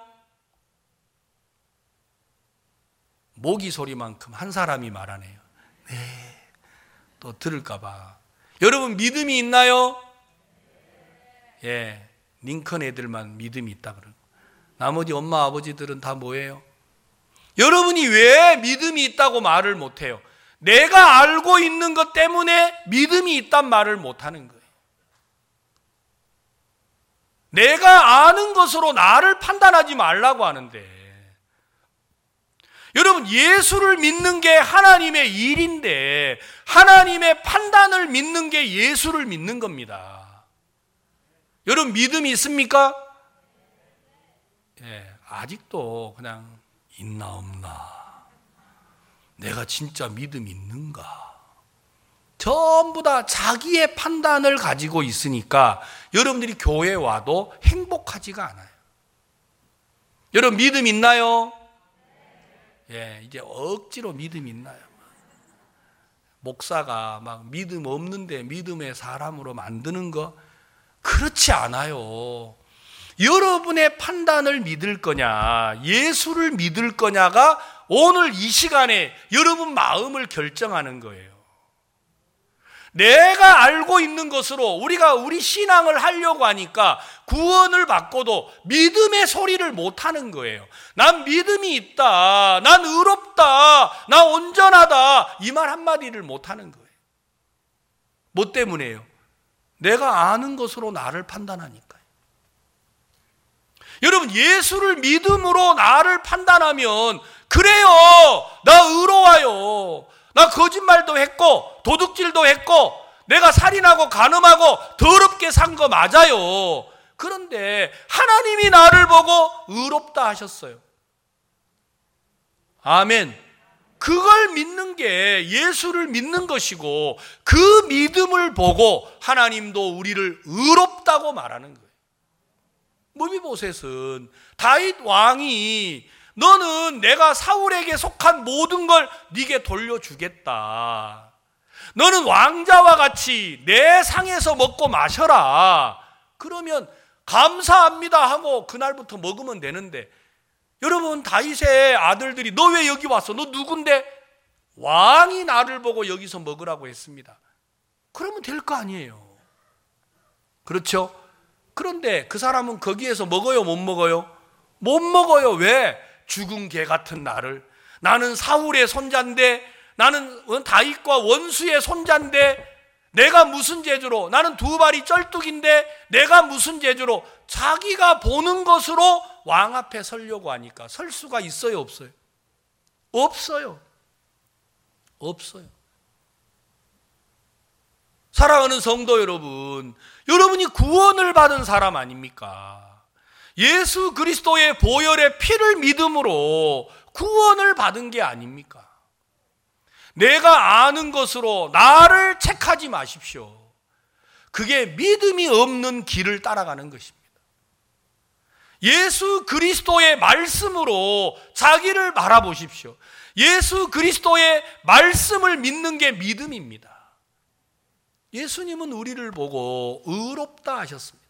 모기 소리만큼 한 사람이 말하네요. 네, 또 들을까봐. 여러분, 믿음이 있나요? 예, 링컨 애들만 믿음이 있다 그러고 나머지 엄마 아버지들은 다 뭐예요? 여러분이 왜 믿음이 있다고 말을 못해요? 내가 알고 있는 것 때문에 믿음이 있단 말을 못하는 거예요. 내가 아는 것으로 나를 판단하지 말라고 하는데, 여러분, 예수를 믿는 게 하나님의 일인데 하나님의 판단을 믿는 게 예수를 믿는 겁니다. 여러분, 믿음이 있습니까? 예, 아직도 그냥 있나 없나, 내가 진짜 믿음이 있는가, 전부 다 자기의 판단을 가지고 있으니까 여러분들이 교회에 와도 행복하지가 않아요. 여러분, 믿음 있나요? 예, 이제 억지로 믿음 있나요? 목사가 막 믿음 없는데 믿음의 사람으로 만드는 거, 그렇지 않아요. 여러분의 판단을 믿을 거냐, 예수를 믿을 거냐가 오늘 이 시간에 여러분 마음을 결정하는 거예요. 내가 알고 있는 것으로 우리가 우리 신앙을 하려고 하니까 구원을 받고도 믿음의 소리를 못 하는 거예요. 난 믿음이 있다, 난 의롭다, 나 온전하다, 이 말 한마디를 못 하는 거예요. 뭐 때문에요? 내가 아는 것으로 나를 판단하니까요. 여러분, 예수를 믿음으로 나를 판단하면 그래요, 나 의로워요, 나 거짓말도 했고 도둑질도 했고 내가 살인하고 간음하고 더럽게 산 거 맞아요. 그런데 하나님이 나를 보고 의롭다 하셨어요. 아멘. 그걸 믿는 게 예수를 믿는 것이고, 그 믿음을 보고 하나님도 우리를 의롭다고 말하는 거예요. 무비보셋은 다윗 왕이 너는 내가 사울에게 속한 모든 걸 네게 돌려주겠다, 너는 왕자와 같이 내 상에서 먹고 마셔라, 그러면 감사합니다 하고 그날부터 먹으면 되는데, 여러분, 다윗의 아들들이 너 왜 여기 왔어? 너 누군데? 왕이 나를 보고 여기서 먹으라고 했습니다. 그러면 될 거 아니에요. 그렇죠? 그런데 그 사람은 거기에서 먹어요, 못 먹어요? 못 먹어요. 왜? 죽은 개 같은 나를, 나는 사울의 손자인데, 나는 다윗과 원수의 손자인데 내가 무슨 재주로, 나는 두 발이 쩔뚝인데 내가 무슨 재주로, 자기가 보는 것으로 왕 앞에 서려고 하니까 설 수가 있어요, 없어요? 없어요. 없어요. 사랑하는 성도 여러분, 여러분이 구원을 받은 사람 아닙니까? 예수 그리스도의 보혈의 피를 믿음으로 구원을 받은 게 아닙니까? 내가 아는 것으로 나를 책하지 마십시오. 그게 믿음이 없는 길을 따라가는 것입니다. 예수 그리스도의 말씀으로 자기를 바라보십시오. 예수 그리스도의 말씀을 믿는 게 믿음입니다. 예수님은 우리를 보고 의롭다 하셨습니다.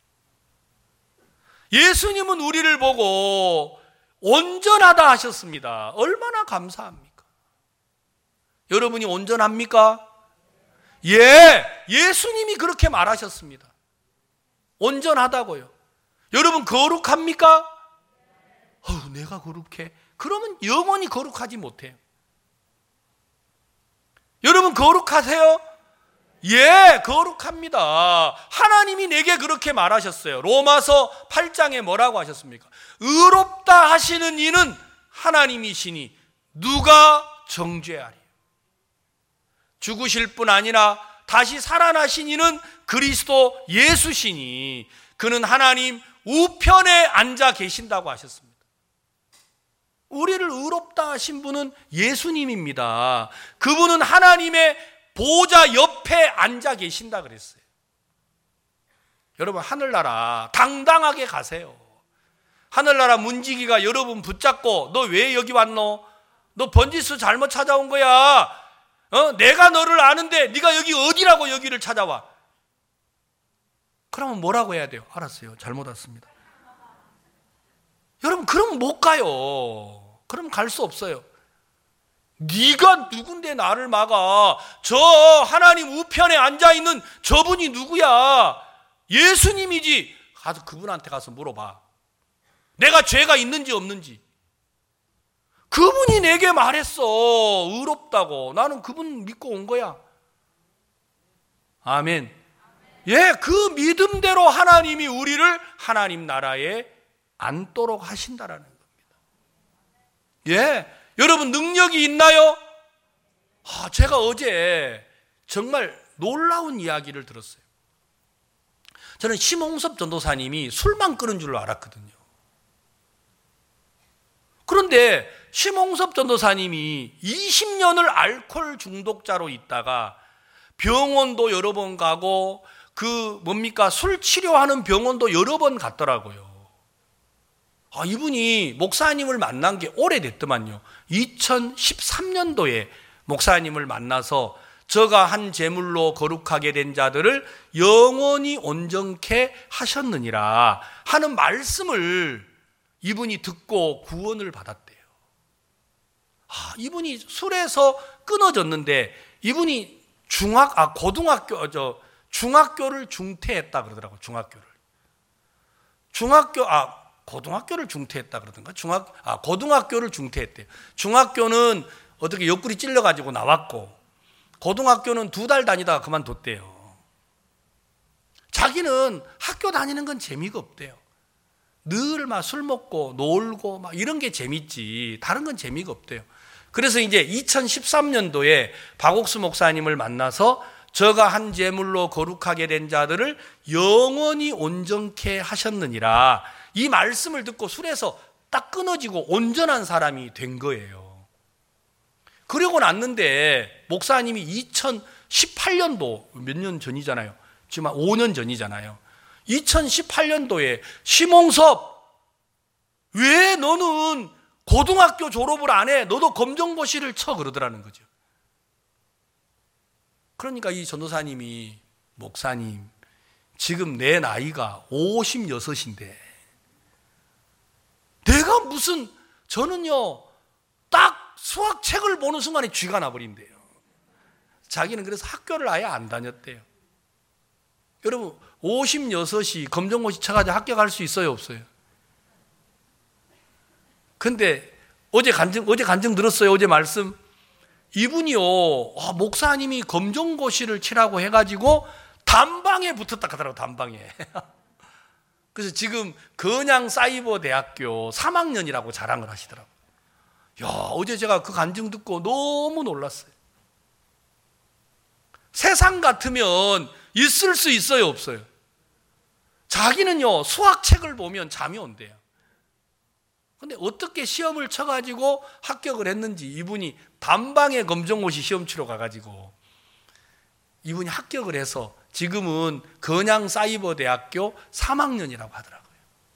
예수님은 우리를 보고 온전하다 하셨습니다. 얼마나 감사합니까? 여러분이 온전합니까? 예, 예수님이 그렇게 말하셨습니다. 온전하다고요. 여러분 거룩합니까? 어휴, 내가 거룩해? 그러면 영원히 거룩하지 못해요. 여러분 거룩하세요? 예, 거룩합니다. 하나님이 내게 그렇게 말하셨어요. 로마서 팔 장에 뭐라고 하셨습니까? 의롭다 하시는 이는 하나님이시니 누가 정죄하리. 죽으실 뿐 아니라 다시 살아나신 이는 그리스도 예수시니 그는 하나님 우편에 앉아 계신다고 하셨습니다. 우리를 의롭다 하신 분은 예수님입니다. 그분은 하나님의 보좌 옆에 앉아 계신다 그랬어요. 여러분, 하늘나라 당당하게 가세요. 하늘나라 문지기가 여러분 붙잡고 너 왜 여기 왔노? 너 번지수 잘못 찾아온 거야. 어? 내가 너를 아는데 네가 여기 어디라고 여기를 찾아와? 그러면 뭐라고 해야 돼요? 알았어요, 잘못 왔습니다. 여러분, 그럼 못 가요. 그럼 갈 수 없어요. 네가 누군데 나를 막아? 저 하나님 우편에 앉아있는 저분이 누구야? 예수님이지. 가서 그분한테 가서 물어봐. 내가 죄가 있는지 없는지. 그분이 내게 말했어, 의롭다고. 나는 그분 믿고 온 거야. 아멘. 예, 그 믿음대로 하나님이 우리를 하나님 나라에 앉도록 하신다라는 겁니다. 예, 여러분 능력이 있나요? 아, 제가 어제 정말 놀라운 이야기를 들었어요. 저는 심홍섭 전도사님이 술만 끄는 줄로 알았거든요. 그런데 심홍섭 전도사님이 이십 년을 알코올 중독자로 있다가 병원도 여러 번 가고 그 뭡니까 술 치료하는 병원도 여러 번 갔더라고요. 아, 이분이 목사님을 만난 게 오래됐더만요. 이천십삼 년도에 목사님을 만나서 저가 한 제물로 거룩하게 된 자들을 영원히 온전케 하셨느니라 하는 말씀을 이분이 듣고 구원을 받았대요. 아, 이분이 술에서 끊어졌는데 이분이 중학 아 고등학교 저 중학교를 중퇴했다 그러더라고. 중학교를 중학교 아 고등학교를 중퇴했다 그러던가. 중학 아 고등학교를 중퇴했대요. 중학교는 어떻게 옆구리 찔러 가지고 나왔고 고등학교는 두 달 다니다가 그만뒀대요. 자기는 학교 다니는 건 재미가 없대요. 늘 막 술 먹고 놀고 막 이런 게 재밌지 다른 건 재미가 없대요. 그래서 이제 이천십삼 년도에 박옥수 목사님을 만나서 저가 한 제물로 거룩하게 된 자들을 영원히 온전케 하셨느니라 이 말씀을 듣고 술에서 딱 끊어지고 온전한 사람이 된 거예요. 그러고 났는데 목사님이 이천십팔 년도 몇 년 전이잖아요. 지금 한 오 년 전이잖아요. 이천십팔 년도에 심홍섭 왜 너는 고등학교 졸업을 안 해? 너도 검정고시를 쳐 그러더라는 거죠. 그러니까 이 전도사님이 목사님 지금 내 나이가 오십육인데 내가 무슨 저는요 딱 수학책을 보는 순간에 쥐가 나버린대요. 자기는 그래서 학교를 아예 안 다녔대요. 여러분 오십육이 검정고시 쳐가지고 학교 갈 수 있어요 없어요? 근데 어제 간증 어제 간증 들었어요. 어제 말씀 이분이요 아, 목사님이 검정고시를 치라고 해가지고 단방에 붙었다 하더라고. 단방에. 그래서 지금 건양사이버대학교 삼 학년이라고 자랑을 하시더라고요. 야, 어제 제가 그 간증 듣고 너무 놀랐어요. 세상 같으면 있을 수 있어요 없어요? 자기는요 수학책을 보면 잠이 온대요. 근데 어떻게 시험을 쳐가지고 합격을 했는지 이분이 단방에 검정고시 시험 치러 가가지고 이분이 합격을 해서 지금은 건양사이버대학교 삼 학년이라고 하더라고요.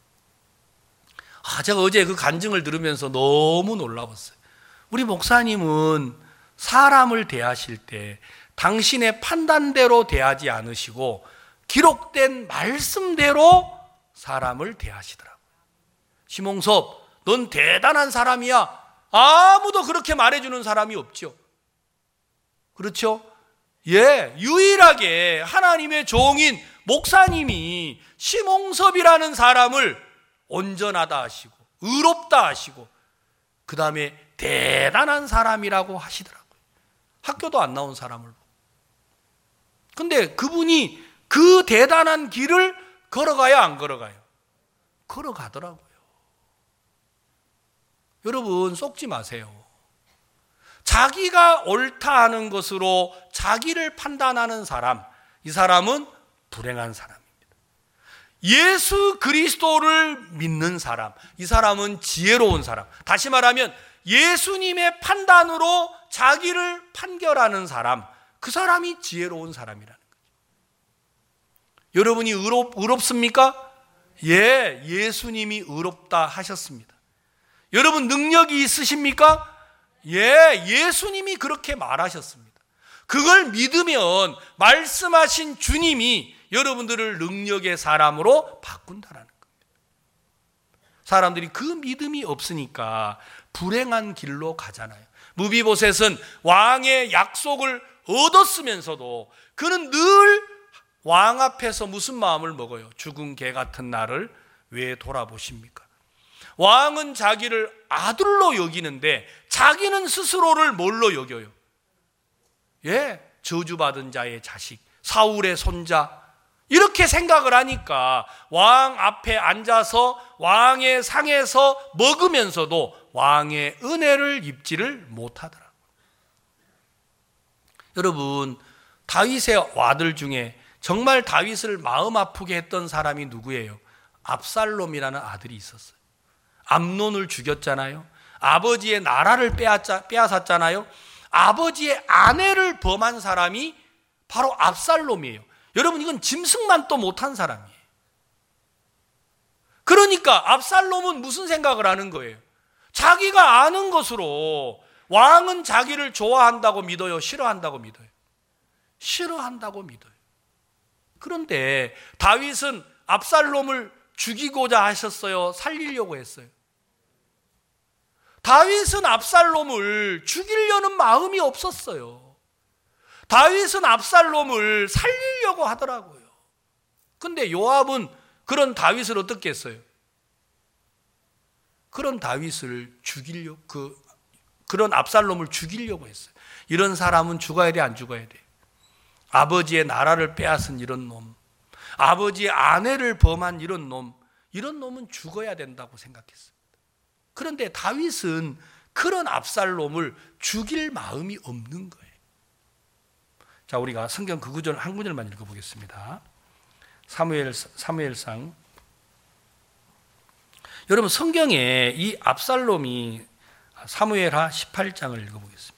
아, 제가 어제 그 간증을 들으면서 너무 놀라웠어요. 우리 목사님은 사람을 대하실 때 당신의 판단대로 대하지 않으시고 기록된 말씀대로 사람을 대하시더라고요. 심홍섭 넌 대단한 사람이야. 아무도 그렇게 말해주는 사람이 없죠. 그렇죠? 예, 유일하게 하나님의 종인 목사님이 심홍섭이라는 사람을 온전하다 하시고 의롭다 하시고 그 다음에 대단한 사람이라고 하시더라고요. 학교도 안 나온 사람을. 근데 그분이 그 대단한 길을 걸어가요 안 걸어가요? 걸어가더라고요. 여러분 속지 마세요. 자기가 옳다 하는 것으로 자기를 판단하는 사람, 이 사람은 불행한 사람입니다. 예수 그리스도를 믿는 사람, 이 사람은 지혜로운 사람. 다시 말하면 예수님의 판단으로 자기를 판결하는 사람, 그 사람이 지혜로운 사람이라는 거죠. 여러분이 의롭, 의롭습니까? 예, 예수님이 의롭다 하셨습니다. 여러분 능력이 있으십니까? 예, 예수님이 그렇게 말하셨습니다. 그걸 믿으면 말씀하신 주님이 여러분들을 능력의 사람으로 바꾼다라는 겁니다. 사람들이 그 믿음이 없으니까 불행한 길로 가잖아요. 무비보셋은 왕의 약속을 얻었으면서도 그는 늘 왕 앞에서 무슨 마음을 먹어요? 죽은 개 같은 나를 왜 돌아보십니까? 왕은 자기를 아들로 여기는데 자기는 스스로를 뭘로 여겨요? 예, 저주받은 자의 자식, 사울의 손자, 이렇게 생각을 하니까 왕 앞에 앉아서 왕의 상에서 먹으면서도 왕의 은혜를 입지를 못하더라고요. 여러분, 다윗의 아들 중에 정말 다윗을 마음 아프게 했던 사람이 누구예요? 압살롬이라는 아들이 있었어요. 암논을 죽였잖아요. 아버지의 나라를 빼앗자, 빼앗았잖아요. 아버지의 아내를 범한 사람이 바로 압살롬이에요. 여러분, 이건 짐승만도 못한 사람이에요. 그러니까 압살롬은 무슨 생각을 하는 거예요? 자기가 아는 것으로 왕은 자기를 좋아한다고 믿어요? 싫어한다고 믿어요? 싫어한다고 믿어요. 그런데 다윗은 압살롬을 죽이고자 하셨어요? 살리려고 했어요? 다윗은 압살롬을 죽이려는 마음이 없었어요. 다윗은 압살롬을 살리려고 하더라고요. 근데 요압은 그런 다윗을 어떻게 했어요? 그런 다윗을 죽이려고, 그, 그런 압살롬을 죽이려고 했어요. 이런 사람은 죽어야 돼, 안 죽어야 돼? 아버지의 나라를 빼앗은 이런 놈, 아버지의 아내를 범한 이런 놈, 이런 놈은 죽어야 된다고 생각했습니다. 그런데 다윗은 그런 압살롬을 죽일 마음이 없는 거예요. 자, 우리가 성경 그 구절 한 구절만 읽어보겠습니다. 사무엘, 사무엘상. 여러분, 성경에 이 압살롬이, 사무엘하 십팔 장을 읽어보겠습니다.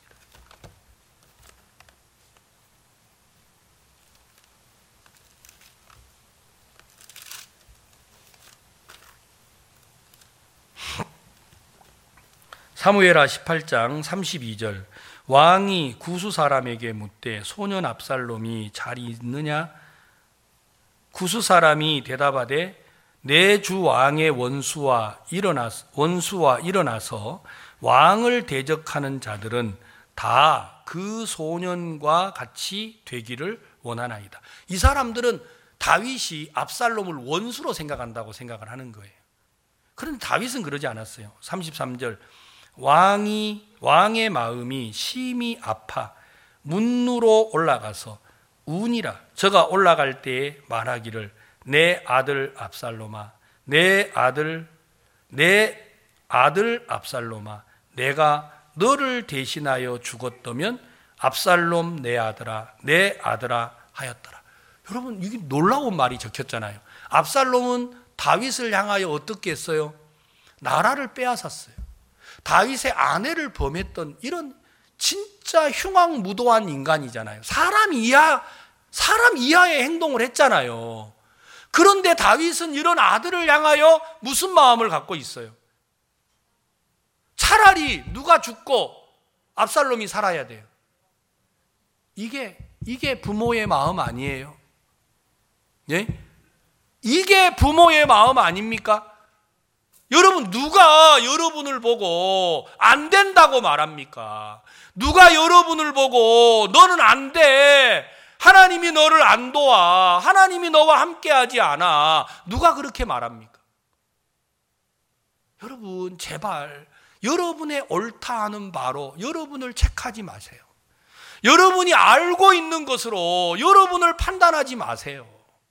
사무엘하 십팔 장 삼십이 절. 왕이 구수 사람에게 묻되 소년 압살롬이 잘 있느냐? 구수 사람이 대답하되 내 주 왕의 원수와 일어나서 원수와 일어나서 왕을 대적하는 자들은 다 그 소년과 같이 되기를 원하나이다. 이 사람들은 다윗이 압살롬을 원수로 생각한다고 생각을 하는 거예요. 그런데 다윗은 그러지 않았어요. 삼십삼 절. 왕이 왕의 마음이 심히 아파 문루로 올라가서 우니라 저가 올라갈 때에 말하기를 내 아들 압살롬아 내 아들 내 아들 압살롬아 내가 너를 대신하여 죽었다면 압살롬 내 아들아 내 아들아 하였더라. 여러분, 이게 놀라운 말이 적혔잖아요. 압살롬은 다윗을 향하여 어떻게 했어요? 나라를 빼앗았어요. 다윗의 아내를 범했던 이런 진짜 흉악무도한 인간이잖아요. 사람 이하, 사람 이하의 행동을 했잖아요. 그런데 다윗은 이런 아들을 향하여 무슨 마음을 갖고 있어요? 차라리 누가 죽고 압살롬이 살아야 돼요. 이게, 이게 부모의 마음 아니에요? 예? 이게 부모의 마음 아닙니까? 여러분, 누가 여러분을 보고 안 된다고 말합니까? 누가 여러분을 보고 너는 안 돼, 하나님이 너를 안 도와, 하나님이 너와 함께하지 않아, 누가 그렇게 말합니까? 여러분, 제발 여러분의 옳다 하는 바로 여러분을 책하지 마세요. 여러분이 알고 있는 것으로 여러분을 판단하지 마세요.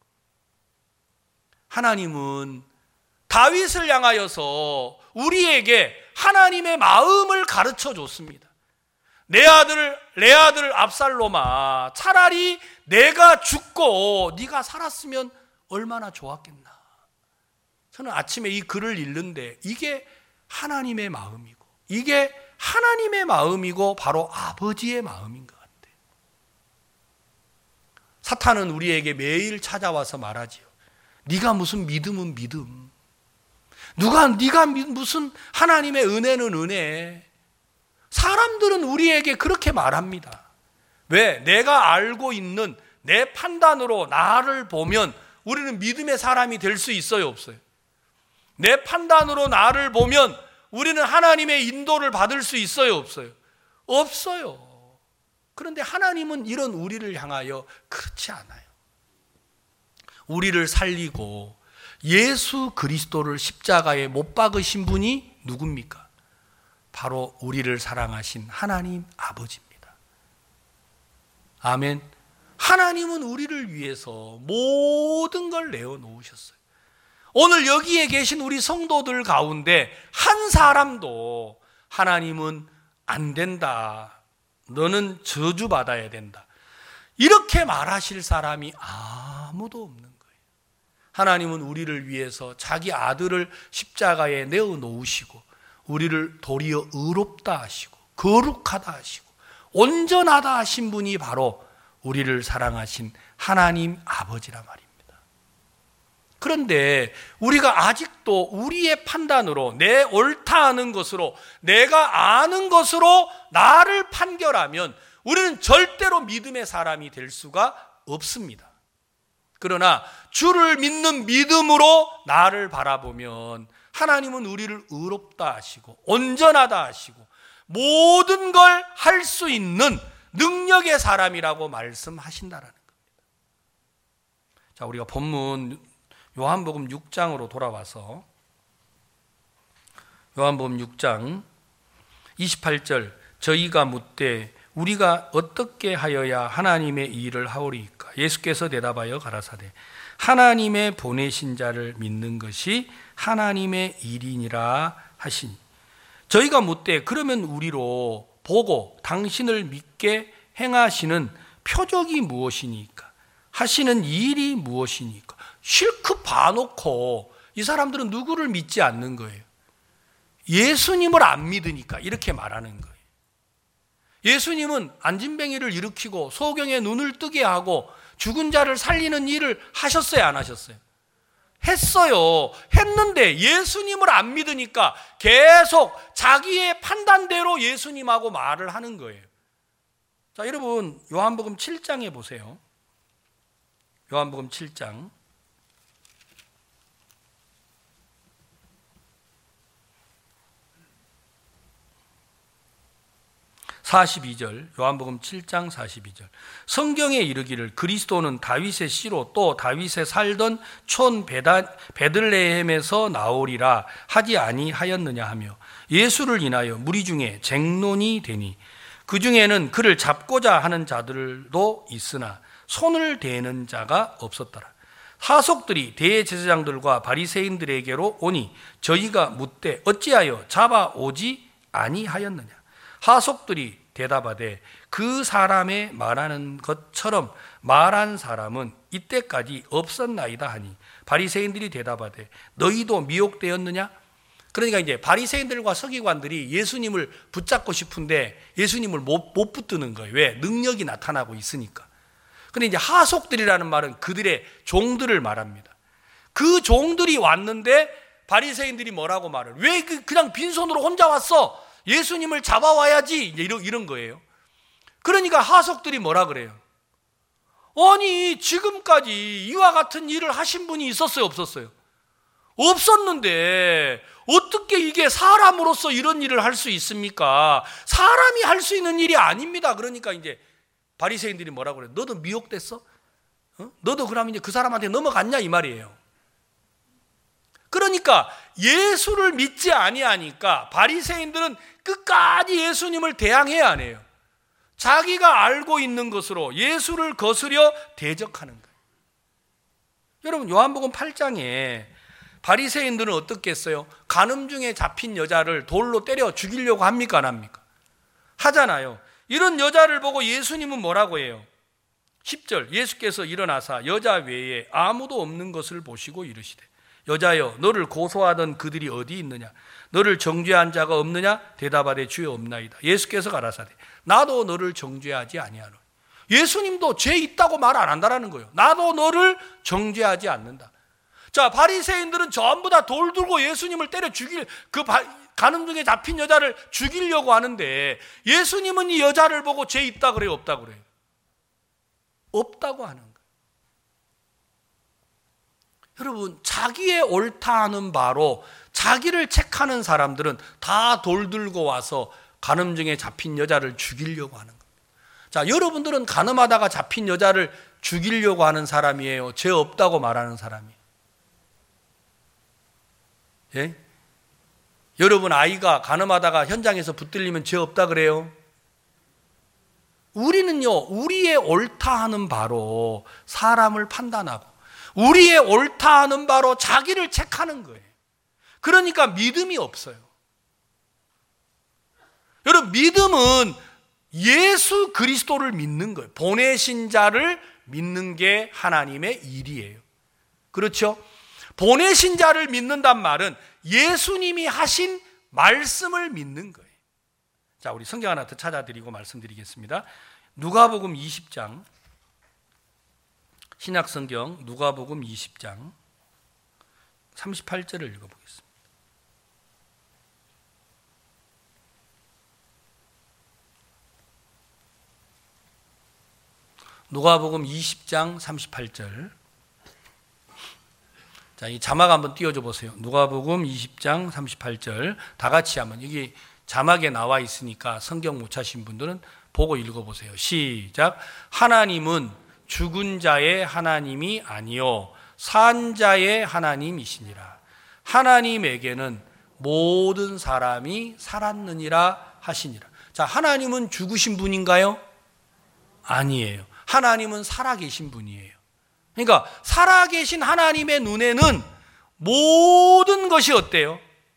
하나님은 다윗을 향하여서 우리에게 하나님의 마음을 가르쳐 줬습니다. 내 아들, 내 아들 압살롬아, 차라리 내가 죽고 네가 살았으면 얼마나 좋았겠나. 저는 아침에 이 글을 읽는데 이게 하나님의 마음이고, 이게 하나님의 마음이고 바로 아버지의 마음인 것 같아요. 사탄은 우리에게 매일 찾아와서 말하지요. 네가 무슨 믿음은 믿음, 누가 네가 무슨 하나님의 은혜는 은혜. 사람들은 우리에게 그렇게 말합니다. 왜? 내가 알고 있는 내 판단으로 나를 보면 우리는 믿음의 사람이 될 수 있어요, 없어요? 내 판단으로 나를 보면 우리는 하나님의 인도를 받을 수 있어요, 없어요? 없어요. 그런데 하나님은 이런 우리를 향하여 그렇지 않아요. 우리를 살리고 예수 그리스도를 십자가에 못 박으신 분이 누굽니까? 바로 우리를 사랑하신 하나님 아버지입니다. 아멘. 하나님은 우리를 위해서 모든 걸 내어놓으셨어요. 오늘 여기에 계신 우리 성도들 가운데 한 사람도 하나님은 안 된다, 너는 저주받아야 된다, 이렇게 말하실 사람이 아무도 없는 거예요. 하나님은 우리를 위해서 자기 아들을 십자가에 내어놓으시고 우리를 도리어 의롭다 하시고 거룩하다 하시고 온전하다 하신 분이 바로 우리를 사랑하신 하나님 아버지란 말입니다. 그런데 우리가 아직도 우리의 판단으로 내 옳다 하는 것으로 내가 아는 것으로 나를 판결하면 우리는 절대로 믿음의 사람이 될 수가 없습니다. 그러나 주를 믿는 믿음으로 나를 바라보면 하나님은 우리를 의롭다 하시고 온전하다 하시고 모든 걸 할 수 있는 능력의 사람이라고 말씀하신다라는 겁니다. 자, 우리가 본문 요한복음 육 장으로 돌아와서 요한복음 육 장 이십팔 절, 저희가 묻되 우리가 어떻게 하여야 하나님의 일을 하오리이까? 예수께서 대답하여 가라사대 하나님의 보내신 자를 믿는 것이 하나님의 일이니라 하시니, 저희가 묻되 그러면 우리로 보고 당신을 믿게 행하시는 표적이 무엇이니까? 하시는 일이 무엇이니까? 실컷 봐놓고 이 사람들은 누구를 믿지 않는 거예요? 예수님을 안 믿으니까 이렇게 말하는 거예요. 예수님은 안진뱅이를 일으키고 소경의 눈을 뜨게 하고 죽은 자를 살리는 일을 하셨어요, 안 하셨어요? 했어요. 했는데 예수님을 안 믿으니까 계속 자기의 판단대로 예수님하고 말을 하는 거예요. 자, 여러분 요한복음 칠 장에 보세요. 요한복음 칠 장 사십이 절, 요한복음 칠 장 사십이 절. 성경에 이르기를 그리스도는 다윗의 씨로 또 다윗에 살던 촌 베다, 베들레헴에서 나오리라 하지 아니하였느냐 하며 예수를 인하여 무리 중에 쟁론이 되니 그 중에는 그를 잡고자 하는 자들도 있으나 손을 대는 자가 없었더라. 하속들이 대제사장들과 바리새인들에게로 오니 저희가 묻되 어찌하여 잡아오지 아니하였느냐? 하속들이 대답하되 그 사람의 말하는 것처럼 말한 사람은 이때까지 없었나이다 하니 바리새인들이 대답하되 너희도 미혹되었느냐? 그러니까 이제 바리새인들과 서기관들이 예수님을 붙잡고 싶은데 예수님을 못, 못 붙드는 거예요. 왜? 능력이 나타나고 있으니까. 근데 이제 하속들이라는 말은 그들의 종들을 말합니다. 그 종들이 왔는데 바리새인들이 뭐라고 말을? 왜 그냥 빈손으로 혼자 왔어? 예수님을 잡아와야지. 이제 이런, 이런 거예요. 그러니까 하속들이 뭐라 그래요? 아니, 지금까지 이와 같은 일을 하신 분이 있었어요, 없었어요? 없었는데 어떻게 이게 사람으로서 이런 일을 할 수 있습니까? 사람이 할 수 있는 일이 아닙니다. 그러니까 이제 바리새인들이 뭐라 그래요? 너도 미혹됐어? 어? 너도 그러면 이제 그 사람한테 넘어갔냐 이 말이에요. 그러니까 예수를 믿지 아니하니까 바리새인들은 끝까지 예수님을 대항해야 안 해요. 자기가 알고 있는 것으로 예수를 거스려 대적하는 거예요. 여러분 요한복음 팔 장에 바리새인들은 어떻게 했어요? 간음중에 잡힌 여자를 돌로 때려 죽이려고 합니까 안 합니까? 하잖아요. 이런 여자를 보고 예수님은 뭐라고 해요? 십 절 예수께서 일어나사 여자 외에 아무도 없는 것을 보시고 이르시되 여자여 너를 고소하던 그들이 어디 있느냐? 너를 정죄한 자가 없느냐? 대답하되 주여 없나이다. 예수께서 가라사대 나도 너를 정죄하지 아니하노. 예수님도 죄 있다고 말 안 한다라는 거예요. 나도 너를 정죄하지 않는다. 자, 바리새인들은 전부 다 돌 들고 예수님을 때려 죽일 그 간음 중에 잡힌 여자를 죽이려고 하는데 예수님은 이 여자를 보고 죄 있다 그래요, 없다 그래요? 없다고 하는 거예요. 여러분, 자기의 옳다 하는 바로 자기를 책하는 사람들은 다 돌 들고 와서 간음 중에 잡힌 여자를 죽이려고 하는 거예요. 자, 여러분들은 간음하다가 잡힌 여자를 죽이려고 하는 사람이에요? 죄 없다고 말하는 사람이에요? 예? 여러분 아이가 간음하다가 현장에서 붙들리면 죄 없다 그래요? 우리는요, 우리의 옳다 하는 바로 사람을 판단하고 우리의 옳다 하는 바로 자기를 책하는 거예요. 그러니까 믿음이 없어요. 여러분, 믿음은 예수 그리스도를 믿는 거예요. 보내신 자를 믿는 게 하나님의 일이에요. 그렇죠? 보내신 자를 믿는단 말은 예수님이 하신 말씀을 믿는 거예요. 자, 우리 성경 하나 더 찾아드리고 말씀드리겠습니다. 누가복음 이십 장, 신약성경 누가복음 이십 장 삼십팔 절을 읽어보겠습니다. 누가복음 이십 장 삼십팔 절. 자, 이 자막 한번 띄워줘 보세요. 누가복음 이십 장 삼십팔 절. 다 같이 한번, 여기 자막에 나와 있으니까 성경 못 찾으신 분들은 보고 읽어보세요. 시작. 하나님은 죽은 자의 하나님이 아니요 산 자의 하나님이시니라. 하나님에게는 모든 사람이 살았느니라 하시니라. 자, 하나님은 죽으신 분인가요? 아니에요. 하나님은 살아계신 분이에요. 그러니까 살아계신 하나님의 눈에는 모든 것이 어때요?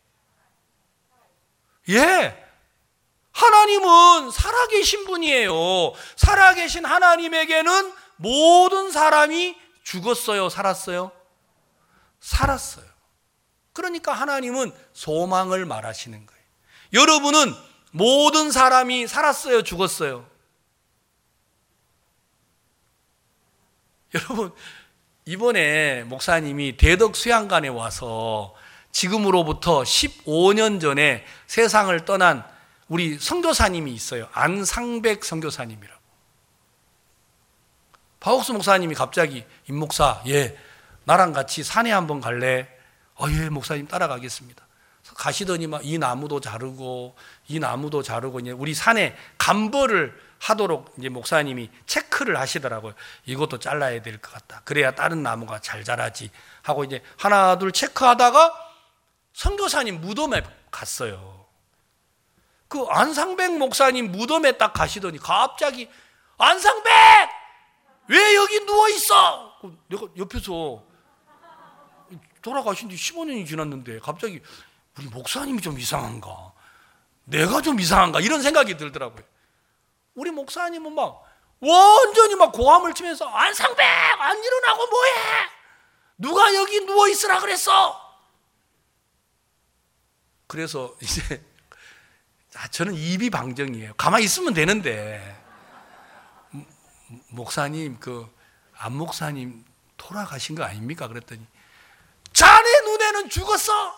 예, 하나님은 살아계신 분이에요. 살아계신 하나님에게는 모든 사람이 죽었어요, 살았어요? 살았어요. 그러니까 하나님은 소망을 말하시는 거예요. 여러분은 모든 사람이 살았어요, 죽었어요? 여러분, 이번에 목사님이 대덕 수양관에 와서 지금으로부터 십오 년 전에 세상을 떠난 우리 선교사님이 있어요. 안상백 선교사님이라고. 박옥수 목사님이 갑자기, 임 목사, 예, 나랑 같이 산에 한번 갈래? 어, 예, 목사님 따라가겠습니다. 가시더니 막 이 나무도 자르고 이 나무도 자르고 이제 우리 산에 감벌을 하도록 이제 목사님이 체크를 하시더라고요. 이것도 잘라야 될 것 같다. 그래야 다른 나무가 잘 자라지 하고 이제 하나 둘 체크하다가 선교사님 무덤에 갔어요. 그 안상백 목사님 무덤에 딱 가시더니 갑자기 안상백! 왜 여기 누워있어? 내가 옆에서 돌아가신 지 십오 년이 지났는데 갑자기 우리 목사님이 좀 이상한가? 내가 좀 이상한가? 이런 생각이 들더라고요. 우리 목사님은 막 완전히 막 고함을 치면서 안상백! 안 일어나고 뭐해? 누가 여기 누워있으라 그랬어? 그래서 이제 저는 입이 방정이에요. 가만히 있으면 되는데 목사님, 그 안 목사님 돌아가신 거 아닙니까? 그랬더니 자네 눈에는 죽었어.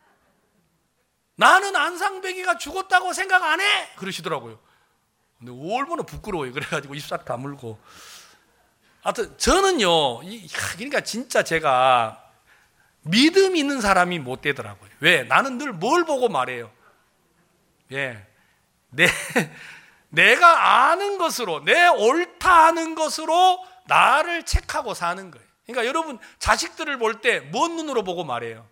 나는 안상백이가 죽었다고 생각 안 해. 그러시더라고요. 근데 얼마나 부끄러워요. 그래가지고 입 싹 다물고. 하여튼 저는요, 그러니까 진짜 제가 믿음 있는 사람이 못 되더라고요. 왜? 나는 늘 뭘 보고 말해요? 예, 내, 내가 아는 것으로, 내 옳다 하는 것으로 나를 책하고 사는 거예요. 그러니까 여러분 자식들을 볼 때 뭔 눈으로 보고 말해요?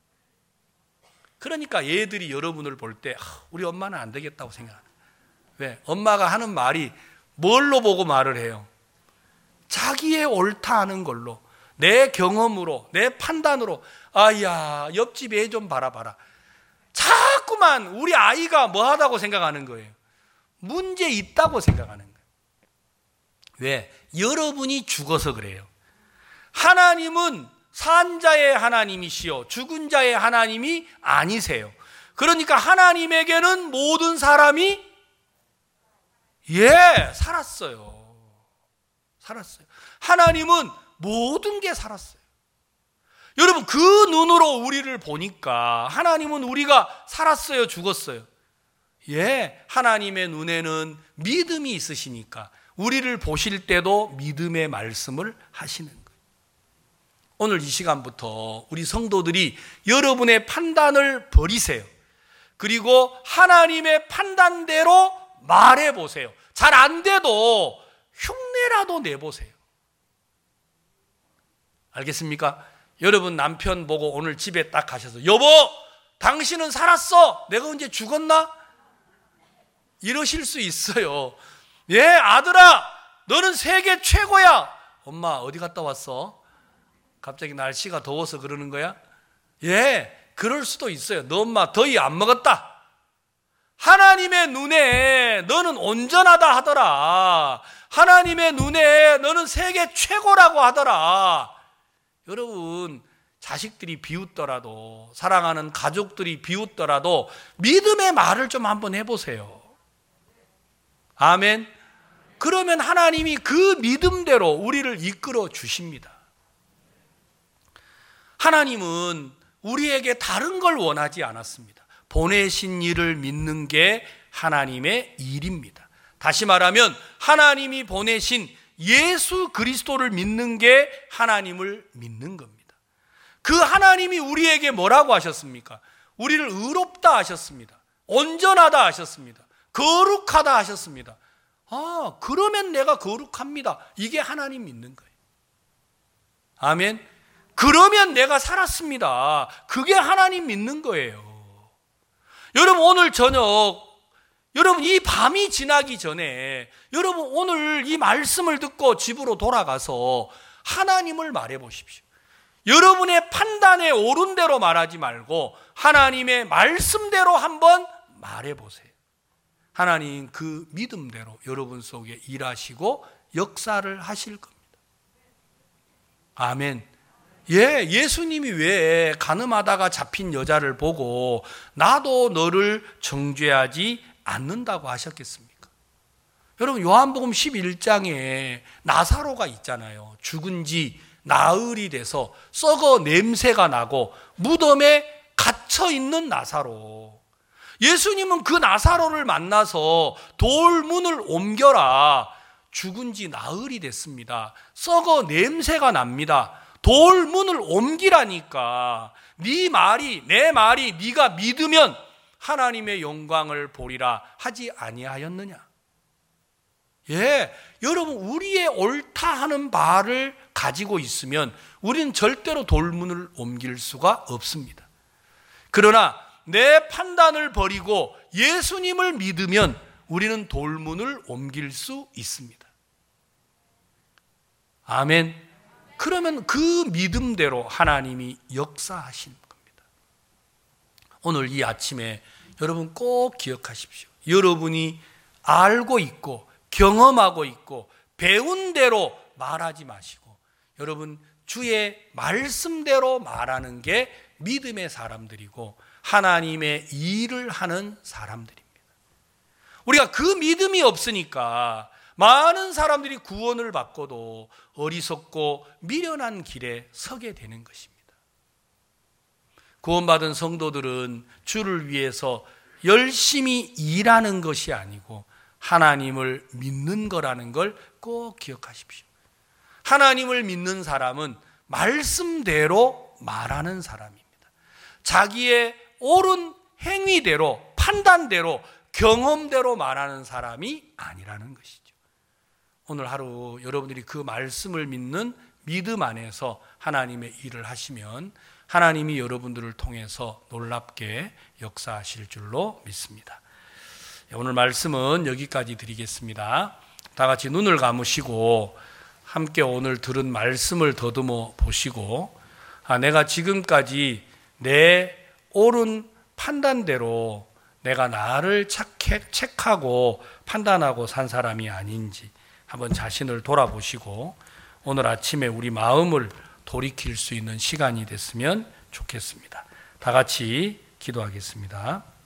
그러니까 얘들이 여러분을 볼 때 우리 엄마는 안 되겠다고 생각하는 거예요. 왜? 엄마가 하는 말이 뭘로 보고 말을 해요? 자기의 옳다 하는 걸로, 내 경험으로, 내 판단으로. 아야, 옆집 애 좀 바라봐라. 자꾸만 우리 아이가 뭐 하다고 생각하는 거예요? 문제 있다고 생각하는 거예요. 왜? 여러분이 죽어서 그래요. 하나님은 산 자의 하나님이시요 죽은 자의 하나님이 아니세요. 그러니까 하나님에게는 모든 사람이 예, 살았어요. 살았어요. 하나님은 모든 게 살았어요. 여러분, 그 눈으로 우리를 보니까 하나님은 우리가 살았어요, 죽었어요? 예, 하나님의 눈에는 믿음이 있으시니까 우리를 보실 때도 믿음의 말씀을 하시는 거예요. 오늘 이 시간부터 우리 성도들이 여러분의 판단을 버리세요. 그리고 하나님의 판단대로 말해보세요. 잘 안 돼도 흉내라도 내보세요. 알겠습니까? 여러분 남편 보고 오늘 집에 딱 가셔서 여보, 당신은 살았어. 내가 언제 죽었나? 이러실 수 있어요. 예, 아들아, 너는 세계 최고야. 엄마, 어디 갔다 왔어? 갑자기 날씨가 더워서 그러는 거야? 예, 그럴 수도 있어요. 너 엄마 더위 안 먹었다. 하나님의 눈에 너는 온전하다 하더라. 하나님의 눈에 너는 세계 최고라고 하더라. 여러분, 자식들이 비웃더라도, 사랑하는 가족들이 비웃더라도 믿음의 말을 좀 한번 해보세요. 아멘. 그러면 하나님이 그 믿음대로 우리를 이끌어 주십니다. 하나님은 우리에게 다른 걸 원하지 않았습니다. 보내신 이를 믿는 게 하나님의 일입니다. 다시 말하면 하나님이 보내신 예수 그리스도를 믿는 게 하나님을 믿는 겁니다. 그 하나님이 우리에게 뭐라고 하셨습니까? 우리를 의롭다 하셨습니다. 온전하다 하셨습니다. 거룩하다 하셨습니다. 아, 그러면 내가 거룩합니다. 이게 하나님 믿는 거예요. 아멘. 그러면 내가 살았습니다. 그게 하나님 믿는 거예요. 여러분, 오늘 저녁, 여러분 이 밤이 지나기 전에 여러분 오늘 이 말씀을 듣고 집으로 돌아가서 하나님을 말해 보십시오. 여러분의 판단에 옳은 대로 말하지 말고 하나님의 말씀대로 한번 말해 보세요. 하나님 그 믿음대로 여러분 속에 일하시고 역사를 하실 겁니다. 아멘. 예, 예수님이 왜 간음하다가 잡힌 여자를 보고 나도 너를 정죄하지 않는다고 하셨겠습니까? 여러분 요한복음 십일 장에 나사로가 있잖아요. 죽은 지 나흘이 돼서 썩어 냄새가 나고 무덤에 갇혀 있는 나사로. 예수님은 그 나사로를 만나서 돌문을 옮겨라. 죽은 지 나흘이 됐습니다. 썩어 냄새가 납니다. 돌문을 옮기라니까. 네 말이 내 말이 네가 믿으면 하나님의 영광을 보리라 하지 아니하였느냐. 예, 여러분 우리의 옳다 하는 바를 가지고 있으면 우리는 절대로 돌문을 옮길 수가 없습니다. 그러나 내 판단을 버리고 예수님을 믿으면 우리는 돌문을 옮길 수 있습니다. 아멘. 그러면 그 믿음대로 하나님이 역사하시는 겁니다. 오늘 이 아침에 여러분 꼭 기억하십시오. 여러분이 알고 있고 경험하고 있고 배운 대로 말하지 마시고 여러분 주의 말씀대로 말하는 게 믿음의 사람들이고 하나님의 일을 하는 사람들입니다. 우리가 그 믿음이 없으니까 많은 사람들이 구원을 받고도 어리석고 미련한 길에 서게 되는 것입니다. 구원받은 성도들은 주를 위해서 열심히 일하는 것이 아니고 하나님을 믿는 거라는 걸 꼭 기억하십시오. 하나님을 믿는 사람은 말씀대로 말하는 사람입니다. 자기의 옳은 행위대로, 판단대로, 경험대로 말하는 사람이 아니라는 것이죠. 오늘 하루 여러분들이 그 말씀을 믿는 믿음 안에서 하나님의 일을 하시면 하나님이 여러분들을 통해서 놀랍게 역사하실 줄로 믿습니다. 오늘 말씀은 여기까지 드리겠습니다. 다 같이 눈을 감으시고 함께 오늘 들은 말씀을 더듬어 보시고 아, 내가 지금까지 내 옳은 판단대로 내가 나를 착해, 체크하고 판단하고 산 사람이 아닌지 한번 자신을 돌아보시고 오늘 아침에 우리 마음을 돌이킬 수 있는 시간이 됐으면 좋겠습니다. 다 같이 기도하겠습니다.